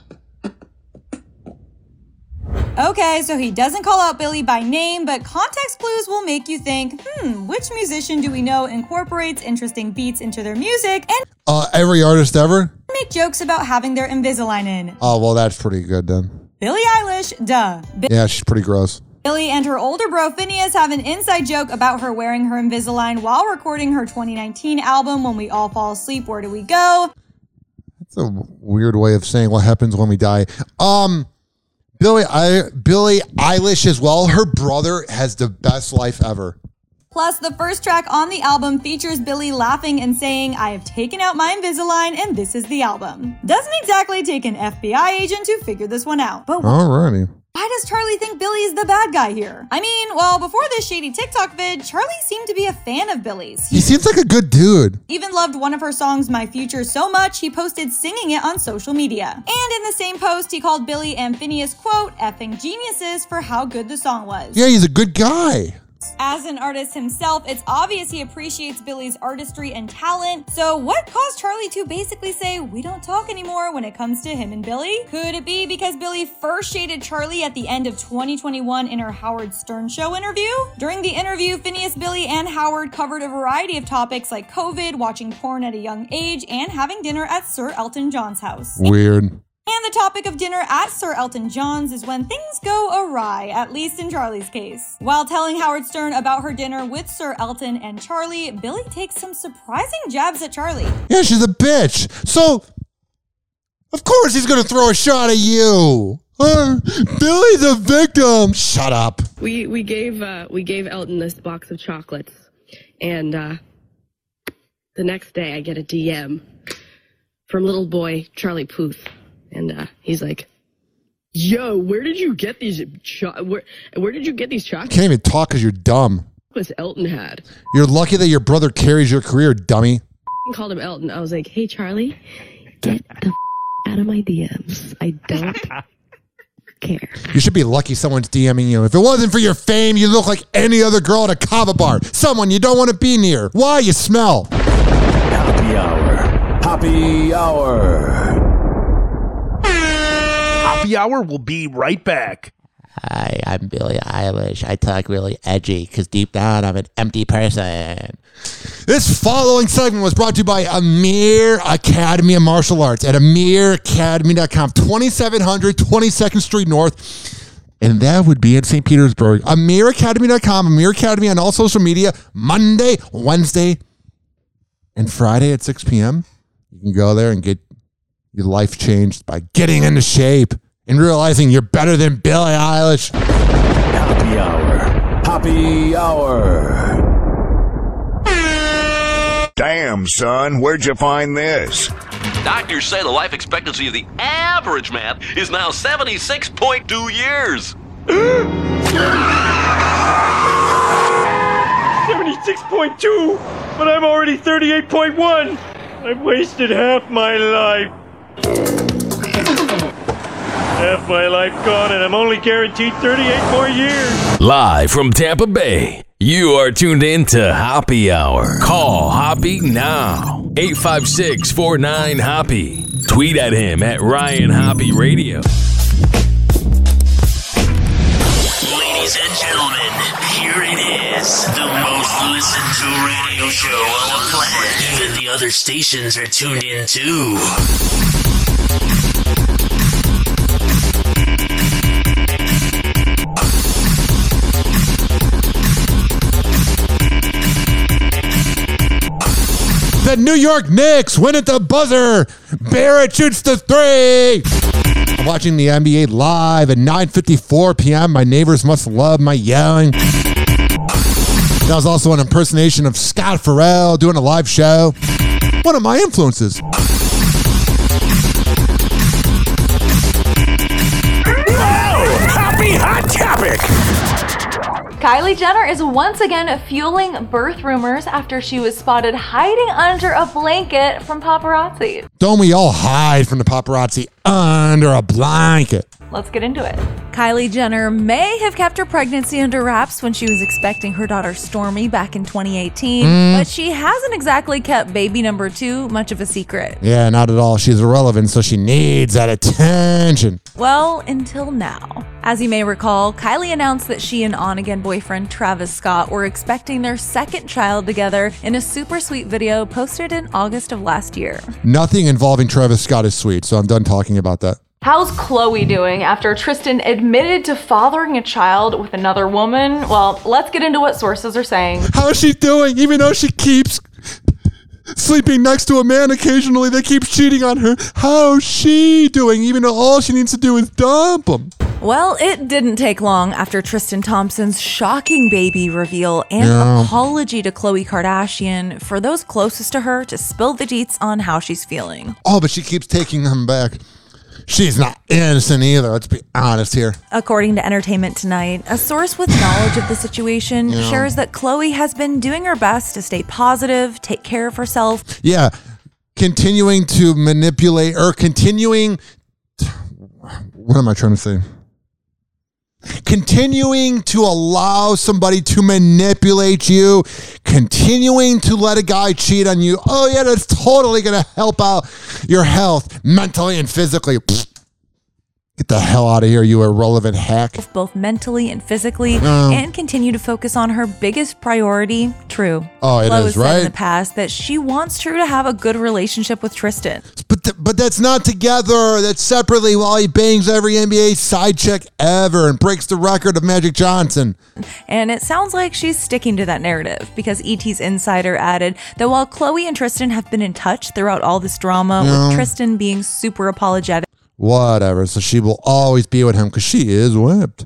Okay, so he doesn't call out Billie by name, but context clues will make you think, hmm, which musician do we know incorporates interesting beats into their music and Uh, every artist ever? make jokes about having their Invisalign in? Oh, well, that's pretty good then. Billie Eilish, duh. Bi- Yeah, she's pretty gross. Billie and her older bro Phineas have an inside joke about her wearing her Invisalign while recording her twenty nineteen album, When We All Fall Asleep, Where Do We Go? That's a weird way of saying what happens when we die. Um... Billie, I, Billie Eilish as well. Her brother has the best life ever. Plus, the first track on the album features Billie laughing and saying, I have taken out my Invisalign and this is the album. Doesn't exactly take an F B I agent to figure this one out. But Alrighty. why does Charlie think Billie is the bad guy here? I mean, well, before this shady TikTok vid, Charlie seemed to be a fan of Billie's. He seems like a good dude. Even loved one of her songs, My Future, so much he posted singing it on social media. And in the same post, he called Billie and Phineas, quote, effing geniuses for how good the song was. Yeah, he's a good guy. As an artist himself, it's obvious he appreciates Billie's artistry and talent. So what caused Charlie to basically say, we don't talk anymore when it comes to him and Billie? Could it be because Billie first shaded Charlie at the end of twenty twenty-one in her Howard Stern show interview? During the interview, Phineas, Billie, and Howard covered a variety of topics like COVID, watching porn at a young age, and having dinner at Sir Elton John's house. Weird. And the topic of dinner at Sir Elton John's is when things go awry, at least in Charlie's case. While telling Howard Stern about her dinner with Sir Elton and Charlie, Billie takes some surprising jabs at Charlie. Yeah, she's a bitch. So, of course he's going to throw a shot at you. Uh, Billie's a victim. Shut up. We we gave uh, we gave Elton this box of chocolates, and uh, the next day I get a D M from little boy Charlie Puth. And uh, he's like, yo, where did you get these cho- where, where did you get these chocolates? Can't even talk because you're dumb. This Elton had. You're lucky that your brother carries your career, dummy. I called him Elton. I was like, hey, Charlie, get the f- out of my D Ms. I don't care. You should be lucky someone's DMing you. If it wasn't for your fame, you look like any other girl at a kava bar. Someone you don't want to be near. Why? You smell. Happy hour. Happy hour. Happy Hour will be right back. Hi, I'm Billie Eilish. I talk really edgy because deep down I'm an empty person. This following segment was brought to you by Amir Academy of Martial Arts at amir academy dot com, twenty-seven hundred twenty-second Street North. And that would be in Saint Petersburg. amir academy dot com, Amir Academy on all social media, Monday, Wednesday, and Friday at six p.m. You can go there and get your life changed by getting into shape and realizing you're better than Billie Eilish. Happy hour. Happy hour. Damn, son, where'd you find this? Doctors say the life expectancy of the average man is now seventy-six point two years. seventy-six point two, but I'm already thirty-eight point one. I've wasted half my life. Half my life gone, and I'm only guaranteed thirty-eight more years. Live from Tampa Bay, you are tuned in to Happy Hour. Call Hoppy now. eight five six, four nine, Hoppy. Tweet at him at Ryan Hoppy Radio. Ladies and gentlemen, here it is. The most listened to radio show on the planet. Even the other stations are tuned in too. The New York Knicks win at the buzzer. Barrett shoots the three. I'm watching the N B A live at nine fifty-four p.m. My neighbors must love my yelling. That was also an impersonation of Scott Farrell doing a live show. One of my influences. Happy Hot Topic! Kylie Jenner is once again fueling birth rumors after she was spotted hiding under a blanket from paparazzi. Don't we all hide from the paparazzi under a blanket? Let's get into it. Kylie Jenner may have kept her pregnancy under wraps when she was expecting her daughter Stormi back in twenty eighteen, mm. but she hasn't exactly kept baby number two much of a secret. Yeah, not at all. She's irrelevant, so she needs that attention. Well, until now. As you may recall, Kylie announced that she and on-again boyfriend Travis Scott were expecting their second child together in a super sweet video posted in August of last year. Nothing involving Travis Scott is sweet, so I'm done talking about that. How's Khloe doing after Tristan admitted to fathering a child with another woman? Well, let's get into what sources are saying. How is she doing, even though she keeps sleeping next to a man occasionally that keeps cheating on her? How's she doing, even though all she needs to do is dump him? Well, it didn't take long after Tristan Thompson's shocking baby reveal and Yeah. apology to Khloe Kardashian for those closest to her to spill the deets on how she's feeling. Oh, but she keeps taking them back. She's not innocent either. Let's be honest here. According to Entertainment Tonight, a source with knowledge of the situation Yeah. shares that Khloe has been doing her best to stay positive, take care of herself. Yeah, continuing to manipulate or continuing. To, what am I trying to say? Continuing to allow somebody to manipulate you, continuing to let a guy cheat on you. Oh, yeah, that's totally going to help out your health mentally and physically. Pfft. Get the hell out of here, you irrelevant hack. Both mentally and physically, Oh. and continue to focus on her biggest priority, True. Oh, it Khloe is, has said right? in the past that she wants True to have a good relationship with Tristan. But th- but that's not together. That's separately while he bangs every N B A side chick ever and breaks the record of Magic Johnson. And it sounds like she's sticking to that narrative because E T's Insider added that while Khloe and Tristan have been in touch throughout all this drama, Yeah. with Tristan being super apologetic. Whatever. So she will always be with him because she is whipped.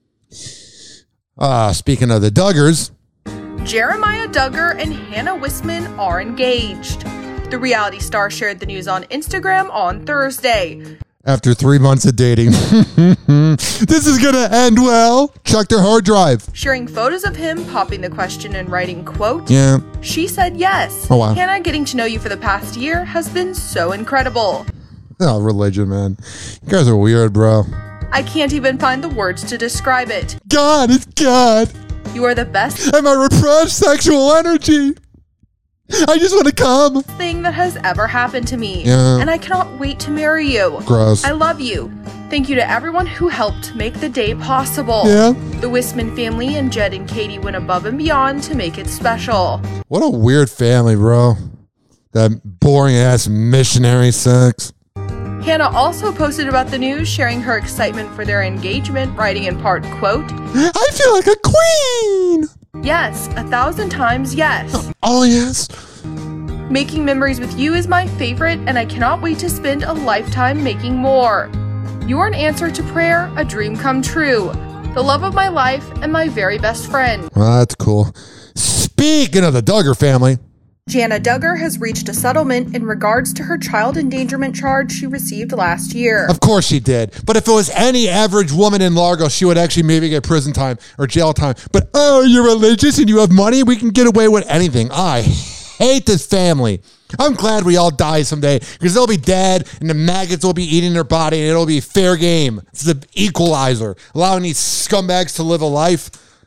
Ah, speaking of the Duggars. Jeremiah Duggar and Hannah Wisman are engaged. The reality star shared the news on Instagram on Thursday. After three months of dating. This is going to end well. Check their hard drive. Sharing photos of him, popping the question and writing, quote, Yeah. she said yes. Oh, wow. Hannah, getting to know you for the past year has been so incredible. Oh, religion, man. You guys are weird, bro. I can't even find the words to describe it. God, it's God. You are the best And my repressed sexual energy. I just want to come. thing that has ever happened to me. Yeah. And I cannot wait to marry you. Gross. I love you. Thank you to everyone who helped make the day possible. Yeah. The Wisman family and Jed and Katie went above and beyond to make it special. What a weird family, bro. That boring ass missionary sex. Hannah also posted about the news, sharing her excitement for their engagement, writing in part, quote, I feel like a queen. yes, a thousand times yes. Oh, yes. Making memories with you is my favorite, and I cannot wait to spend a lifetime making more. You are an answer to prayer, a dream come true, the love of my life, and my very best friend. Well, that's cool. Speaking of the Duggar family. Jana Duggar has reached a settlement in regards to her child endangerment charge she received last year. Of course she did. But if it was any average woman in Largo, she would actually maybe get prison time or jail time. But, oh, you're religious and you have money? We can get away with anything. I hate this family. I'm glad we all die someday because they'll be dead and the maggots will be eating their body and it'll be fair game. It's the equalizer, allowing these scumbags to live a life.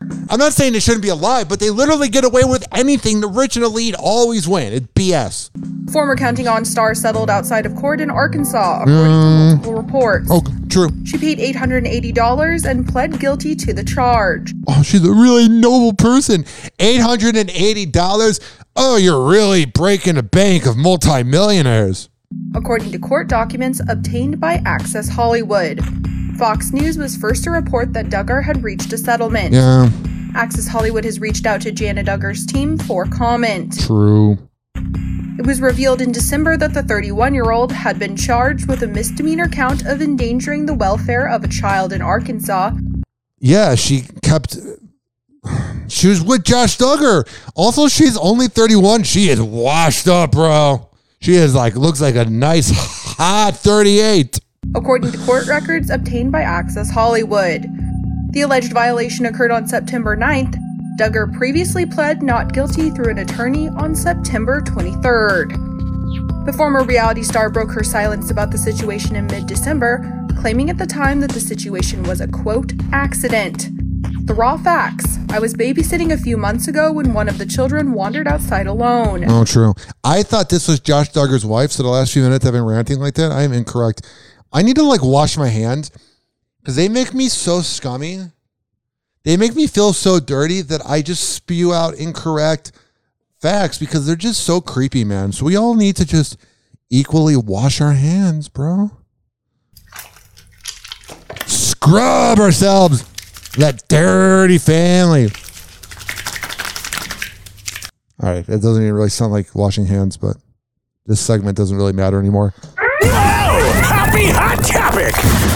I'm not saying they shouldn't be alive, but they literally get away with anything. The rich and elite always win. It's B S. Former Counting On star settled outside of court in Arkansas, according Mm. to multiple reports. Oh, true. She paid eight hundred eighty dollars and pled guilty to the charge. Oh, she's a really noble person. eight hundred eighty dollars? Oh, you're really breaking a bank of multimillionaires. According to court documents obtained by Access Hollywood. Fox News was first to report that Duggar had reached a settlement. Yeah. Access Hollywood has reached out to Jana Duggar's team for comment. True. It was revealed in December that the thirty-one-year-old had been charged with a misdemeanor count of endangering the welfare of a child in Arkansas. Yeah, she kept... She was with Josh Duggar. Also, she's only thirty-one. She is washed up, bro. She is like, looks like a nice hot thirty-eight. According to court records obtained by Access Hollywood. The alleged violation occurred on September ninth. Duggar previously pled not guilty through an attorney on September twenty-third. The former reality star broke her silence about the situation in mid-December, claiming at the time that the situation was a, quote, accident. The raw facts. I was babysitting a few months ago when one of the children wandered outside alone. Oh, true. I thought this was Josh Duggar's wife, so the last few minutes I've been ranting like that. I am incorrect. I need to like wash my hands because they make me so scummy. They make me feel so dirty that I just spew out incorrect facts because they're just so creepy, man. So we all need to just equally wash our hands, bro. Scrub ourselves. That dirty family. All right, that doesn't even really sound like washing hands, but this segment doesn't really matter anymore. Happy Hot Topic!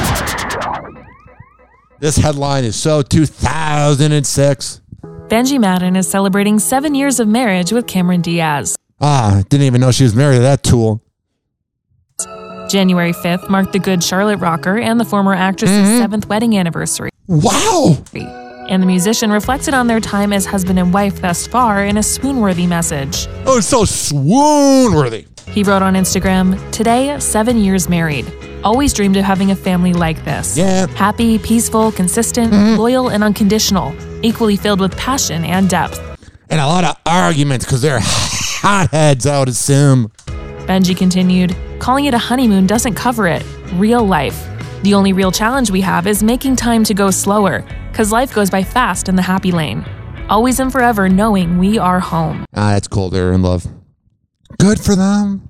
This headline is so two thousand six. Benji Madden is celebrating seven years of marriage with Cameron Diaz. Ah, didn't even know she was married to that tool. January fifth marked the good Charlotte rocker and the former actress's Mm-hmm. seventh wedding anniversary. Wow! And the musician reflected on their time as husband and wife thus far in a swoon-worthy message. Oh, it's so swoon-worthy. He wrote on Instagram, "Today, seven years married. Always dreamed of having a family like this. Yeah. Happy, peaceful, consistent, Mhm. loyal, and unconditional. Equally filled with passion and depth." And a lot of arguments because they're hotheads, I would assume. Benji continued, "Calling it a honeymoon doesn't cover it. Real life. The only real challenge we have is making time to go slower, because life goes by fast in the happy lane. Always and forever knowing we are home." Ah, that's cool. They're in love. Good for them.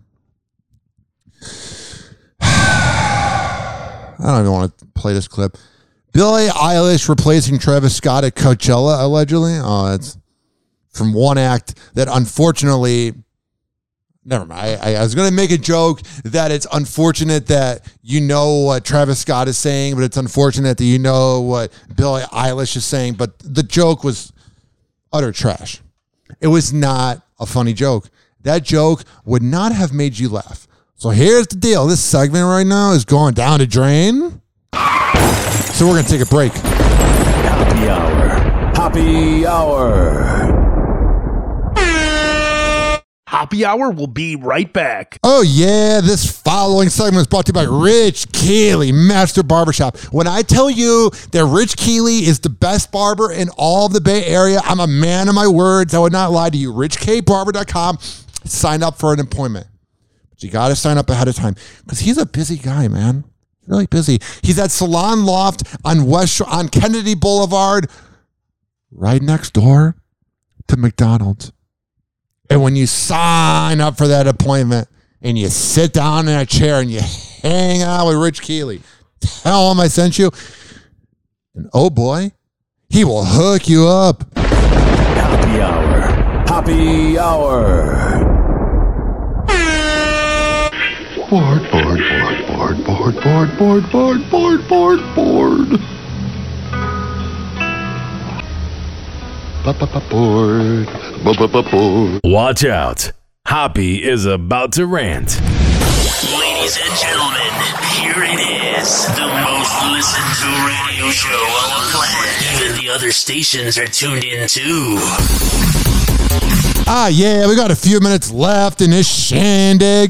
I don't even want to play this clip. Billie Eilish replacing Travis Scott at Coachella, allegedly. Oh, that's from one act that unfortunately... Never mind. I, I was going to make a joke that it's unfortunate that you know what Travis Scott is saying, but it's unfortunate that you know what Billie Eilish is saying. But the joke was utter trash. It was not a funny joke. That joke would not have made you laugh. So here's the deal. This segment right now is going down the drain. So we're going to take a break. Happy hour. Happy hour. Happy Hour will be right back. Oh, yeah. This following segment is brought to you by Rich Keeley, Master Barbershop. When I tell you that Rich Keeley is the best barber in all of the Bay Area, I'm a man of my words. I would not lie to you. rich k barber dot com. Sign up for an appointment. But you got to sign up ahead of time because he's a busy guy, man. Really busy. He's at Salon Loft on West on Kennedy Boulevard, right next door to McDonald's. And when you sign up for that appointment and you sit down in a chair and you hang out with Rich Keeley, tell him I sent you, and oh boy, he will hook you up. Happy hour. Happy hour. Board, board, board, board, board, board, board, board, board, board, board. Board. Board. Watch out. Hoppy is about to rant. Ladies and gentlemen, here it is. The most listened to radio show on the planet. Even the other stations are tuned in too. Ah, yeah, we got a few minutes left in this shindig.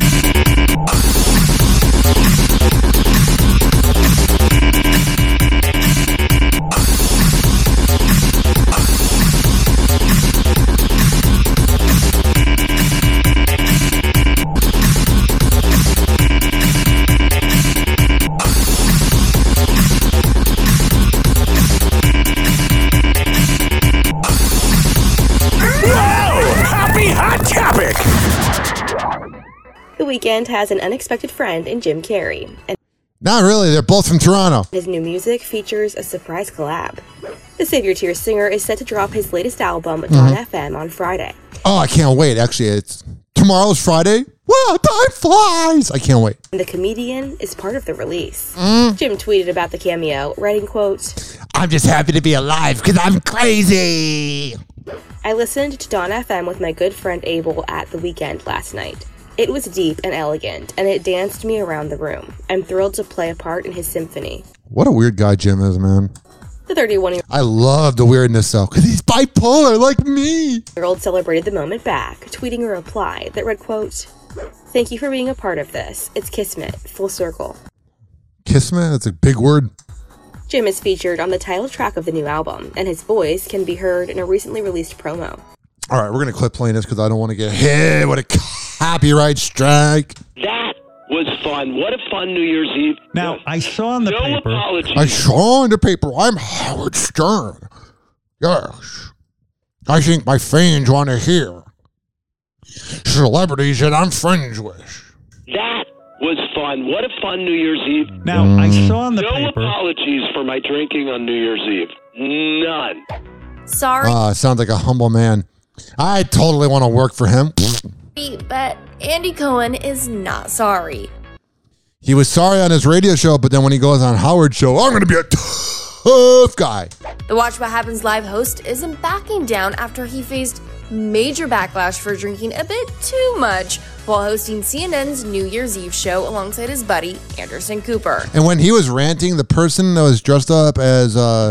Weeknd has an unexpected friend in Jim Carrey, and Not really. They're both from Toronto. his new music features a surprise collab. The Save Your Tears singer is set to drop his latest album, Dawn Mhm. F M, on Friday. Oh, I can't wait. Actually, it's tomorrow's Friday. Wow, time flies. I can't wait. And the comedian is part of the release. Mm. Jim tweeted about the cameo, writing, quote, I'm just happy to be alive because I'm crazy. I listened to Dawn F M with my good friend Abel at the weekend last night. It was deep and elegant, and it danced me around the room. I'm thrilled to play a part in his symphony. What a weird guy Jim is, man. The thirty-one-year-old I love the weirdness, though, because he's bipolar like me. celebrated the moment back, tweeting a reply that read, quote, thank you for being a part of this. It's Kismet, full circle. Kismet? That's a big word. Jim is featured on the title track of the new album, and his voice can be heard in a recently released promo. All right, we're going to clip playing this because I don't want to get hit with a copyright strike. That was fun. What a fun New Year's Eve. Now, I saw in the no paper. apologies. I saw in the paper, I'm Howard Stern. Yes. I think my fans want to hear celebrities that I'm friends with. That was fun. What a fun New Year's Eve. Now, I saw in the no paper. apologies for my drinking on New Year's Eve. None. Sorry, Uh, sounds like a humble man. I totally want to work for him. but Andy Cohen is not sorry. He was sorry on his radio show, but then when he goes on Howard's show, I'm going to be a tough guy. The Watch What Happens Live host isn't backing down after he faced major backlash for drinking a bit too much while hosting C N N's New Year's Eve show alongside his buddy, Anderson Cooper. And when he was ranting, the person that was dressed up as, uh,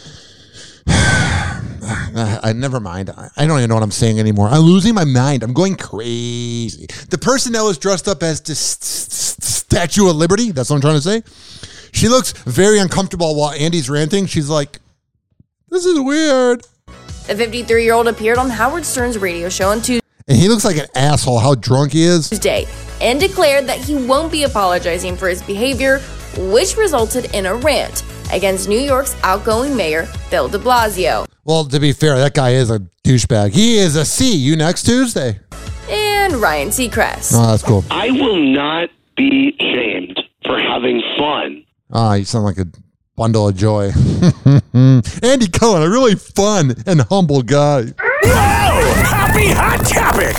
I never mind. I I don't even know what I'm saying anymore. I'm losing my mind. I'm going crazy. The person that was dressed up as the s- s- Statue of Liberty, that's what I'm trying to say. She looks very uncomfortable while Andy's ranting. She's like, this is weird. The fifty-three-year-old appeared on Howard Stern's radio show on And he looks like an asshole, how drunk he is. Tuesday and declared that he won't be apologizing for his behavior, which resulted in a rant against New York's outgoing mayor, Bill de Blasio. Well, to be fair, that guy is a douchebag. He is a see you next Tuesday. And Ryan Seacrest. Oh, that's cool. I will not be shamed for having fun. Ah, you sound like a bundle of joy. Andy Cohen, a really fun and humble guy. Happy Hot Topic!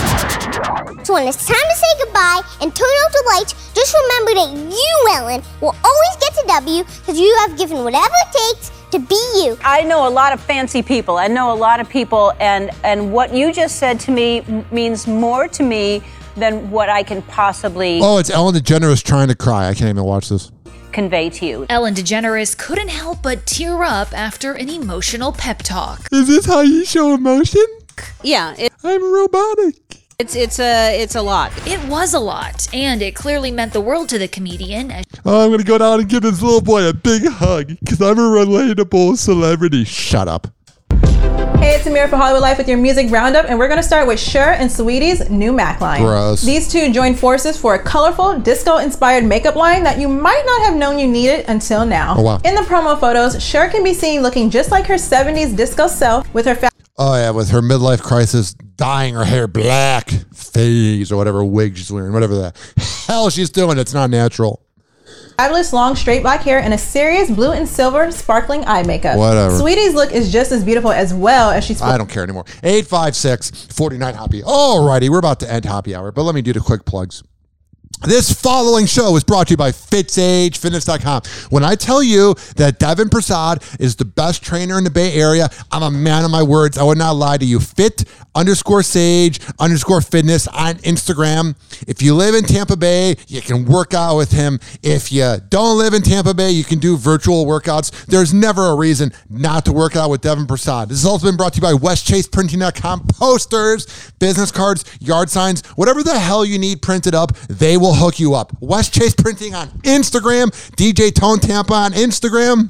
So when it's time to say goodbye and turn off the lights, just remember that you, Ellen, will always get the W because you have given whatever it takes to be you. I know a lot of fancy people. I know a lot of people, and, and what you just said to me m- means more to me than what I can possibly Oh, it's Ellen DeGeneres trying to cry. I can't even watch this. convey to you. Ellen DeGeneres couldn't help but tear up after an emotional pep talk. Is this how you show emotion? Yeah, it, I'm robotic. It's it's a it's a lot. It was a lot, and it clearly meant the world to the comedian. As Oh, I'm going to go down and give this little boy a big hug because I'm a relatable celebrity. Shut up. Hey, it's Amira for Hollywood Life with your music roundup, and we're going to start with Cher and Saweetie's new Mac line. Gross. These two joined forces for a colorful, disco-inspired makeup line that you might not have known you needed until now. Oh, wow. In the promo photos, Cher can be seen looking just like her seventies disco self with her fa- Oh, yeah, with her midlife crisis, dyeing her hair black, phase, or whatever wig she's wearing, whatever the hell she's doing. It's not natural. fabulous long straight black hair and a serious blue and silver sparkling eye makeup. Whatever. Sweetie's look is just as beautiful as well as she's. I don't care anymore. eight five six, four nine, Hoppy. Alrighty, we're about to end Hoppy Hour, but let me do the quick plugs. This following show is brought to you by FitsAge Fitness dot com. When I tell you that Devin Prasad is the best trainer in the Bay Area, I'm a man of my words. I would not lie to you. Fit underscore Sage underscore Fitness on Instagram. If you live in Tampa Bay, you can work out with him. If you don't live in Tampa Bay, you can do virtual workouts. There's never a reason not to work out with Devin Prasad. This has also been brought to you by West Chase Printing dot com. Posters, business cards, yard signs, whatever the hell you need printed up, they will hook you up. West Chase Printing on Instagram, D J Tone Tampa on Instagram.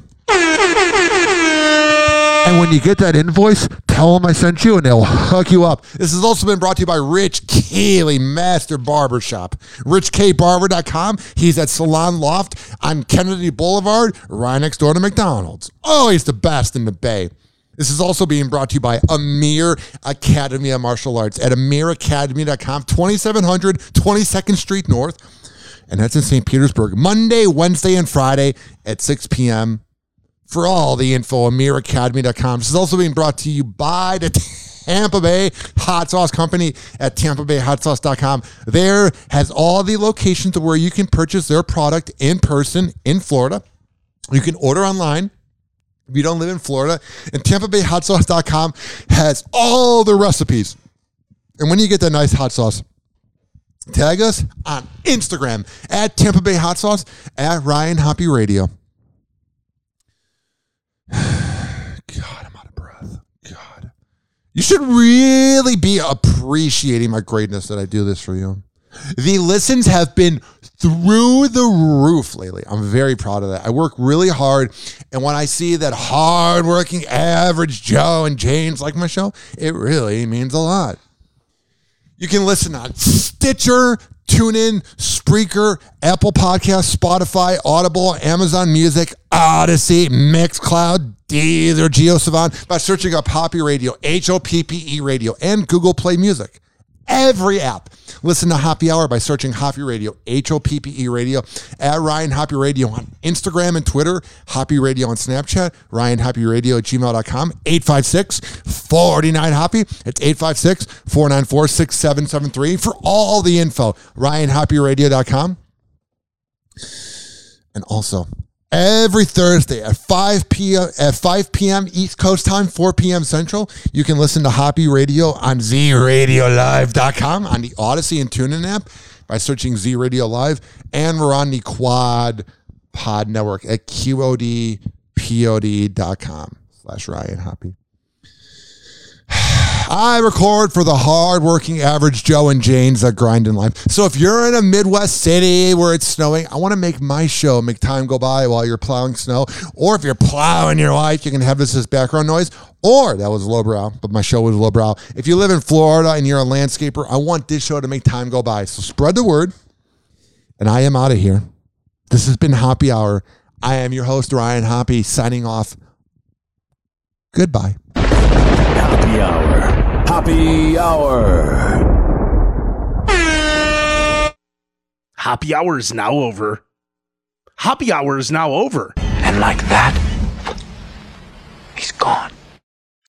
And when you get that invoice, tell them I sent you and they'll hook you up. This has also been brought to you by Rich Keeley, Master Barbershop. Rich K Barber dot com. He's at Salon Loft on Kennedy Boulevard, right next door to McDonald's. Oh, he's the best in the Bay. This is also being brought to you by Amir Academy of Martial Arts at amir academy dot com, twenty-seven hundred twenty-second Street North. And that's in Saint Petersburg, Monday, Wednesday, and Friday at six p.m. For all the info, amir academy dot com. This is also being brought to you by the Tampa Bay Hot Sauce Company at tampa bay hot sauce dot com. There has all the locations where you can purchase their product in person in Florida. You can order online if you don't live in Florida. And tampa bay hot sauce dot com has all the recipes. And when you get that nice hot sauce, tag us on Instagram at Tampa Bay Hot Sauce, at Ryan Hoppy Radio. God, I'm out of breath. God. You should really be appreciating my greatness that I do this for you. The listens have been through the roof lately. I'm very proud of that. I work really hard, and when I see that hardworking average Joe and James like my show, it really means a lot. You can listen on Stitcher, TuneIn, Spreaker, Apple Podcasts, Spotify, Audible, Amazon Music, Odyssey, Mixcloud, Deezer, GeoSavant by searching up Hoppy Radio, H O P P E Radio, and Google Play Music. Every app. Listen to Hoppy Hour by searching Hoppy Radio, H O P P E Radio, at Ryan Hoppy Radio on Instagram and Twitter, Hoppy Radio on Snapchat, Ryan Hoppy Radio at gmail dot com, eight five six, four nine, Hoppy. It's eight five six, four nine four, six seven seven three for all the info, ryan hoppy radio dot com. And also, every Thursday at five p.m. at five p.m. East Coast time, four p.m. Central, you can listen to Hoppy Radio on z radio live dot com, on the Odyssey and TuneIn app by searching Z Radio Live, and we're on the Quad Pod Network at Q O D P O D dot com slash Ryan Hoppy. I record for the hardworking average Joe and Janes that grind in life. So if you're in a Midwest city where it's snowing, I want to make my show make time go by while you're plowing snow. Or if you're plowing your life, you can have this as background noise. Or, that was lowbrow, but my show was lowbrow. If you live in Florida and you're a landscaper, I want this show to make time go by. So spread the word. And I am out of here. This has been Hoppy Hour. I am your host, Ryan Hoppy, signing off. Goodbye. Hoppy Hour. Hoppy Hour. Hoppy Hour is now over. Hoppy Hour is now over. And like that, he's gone.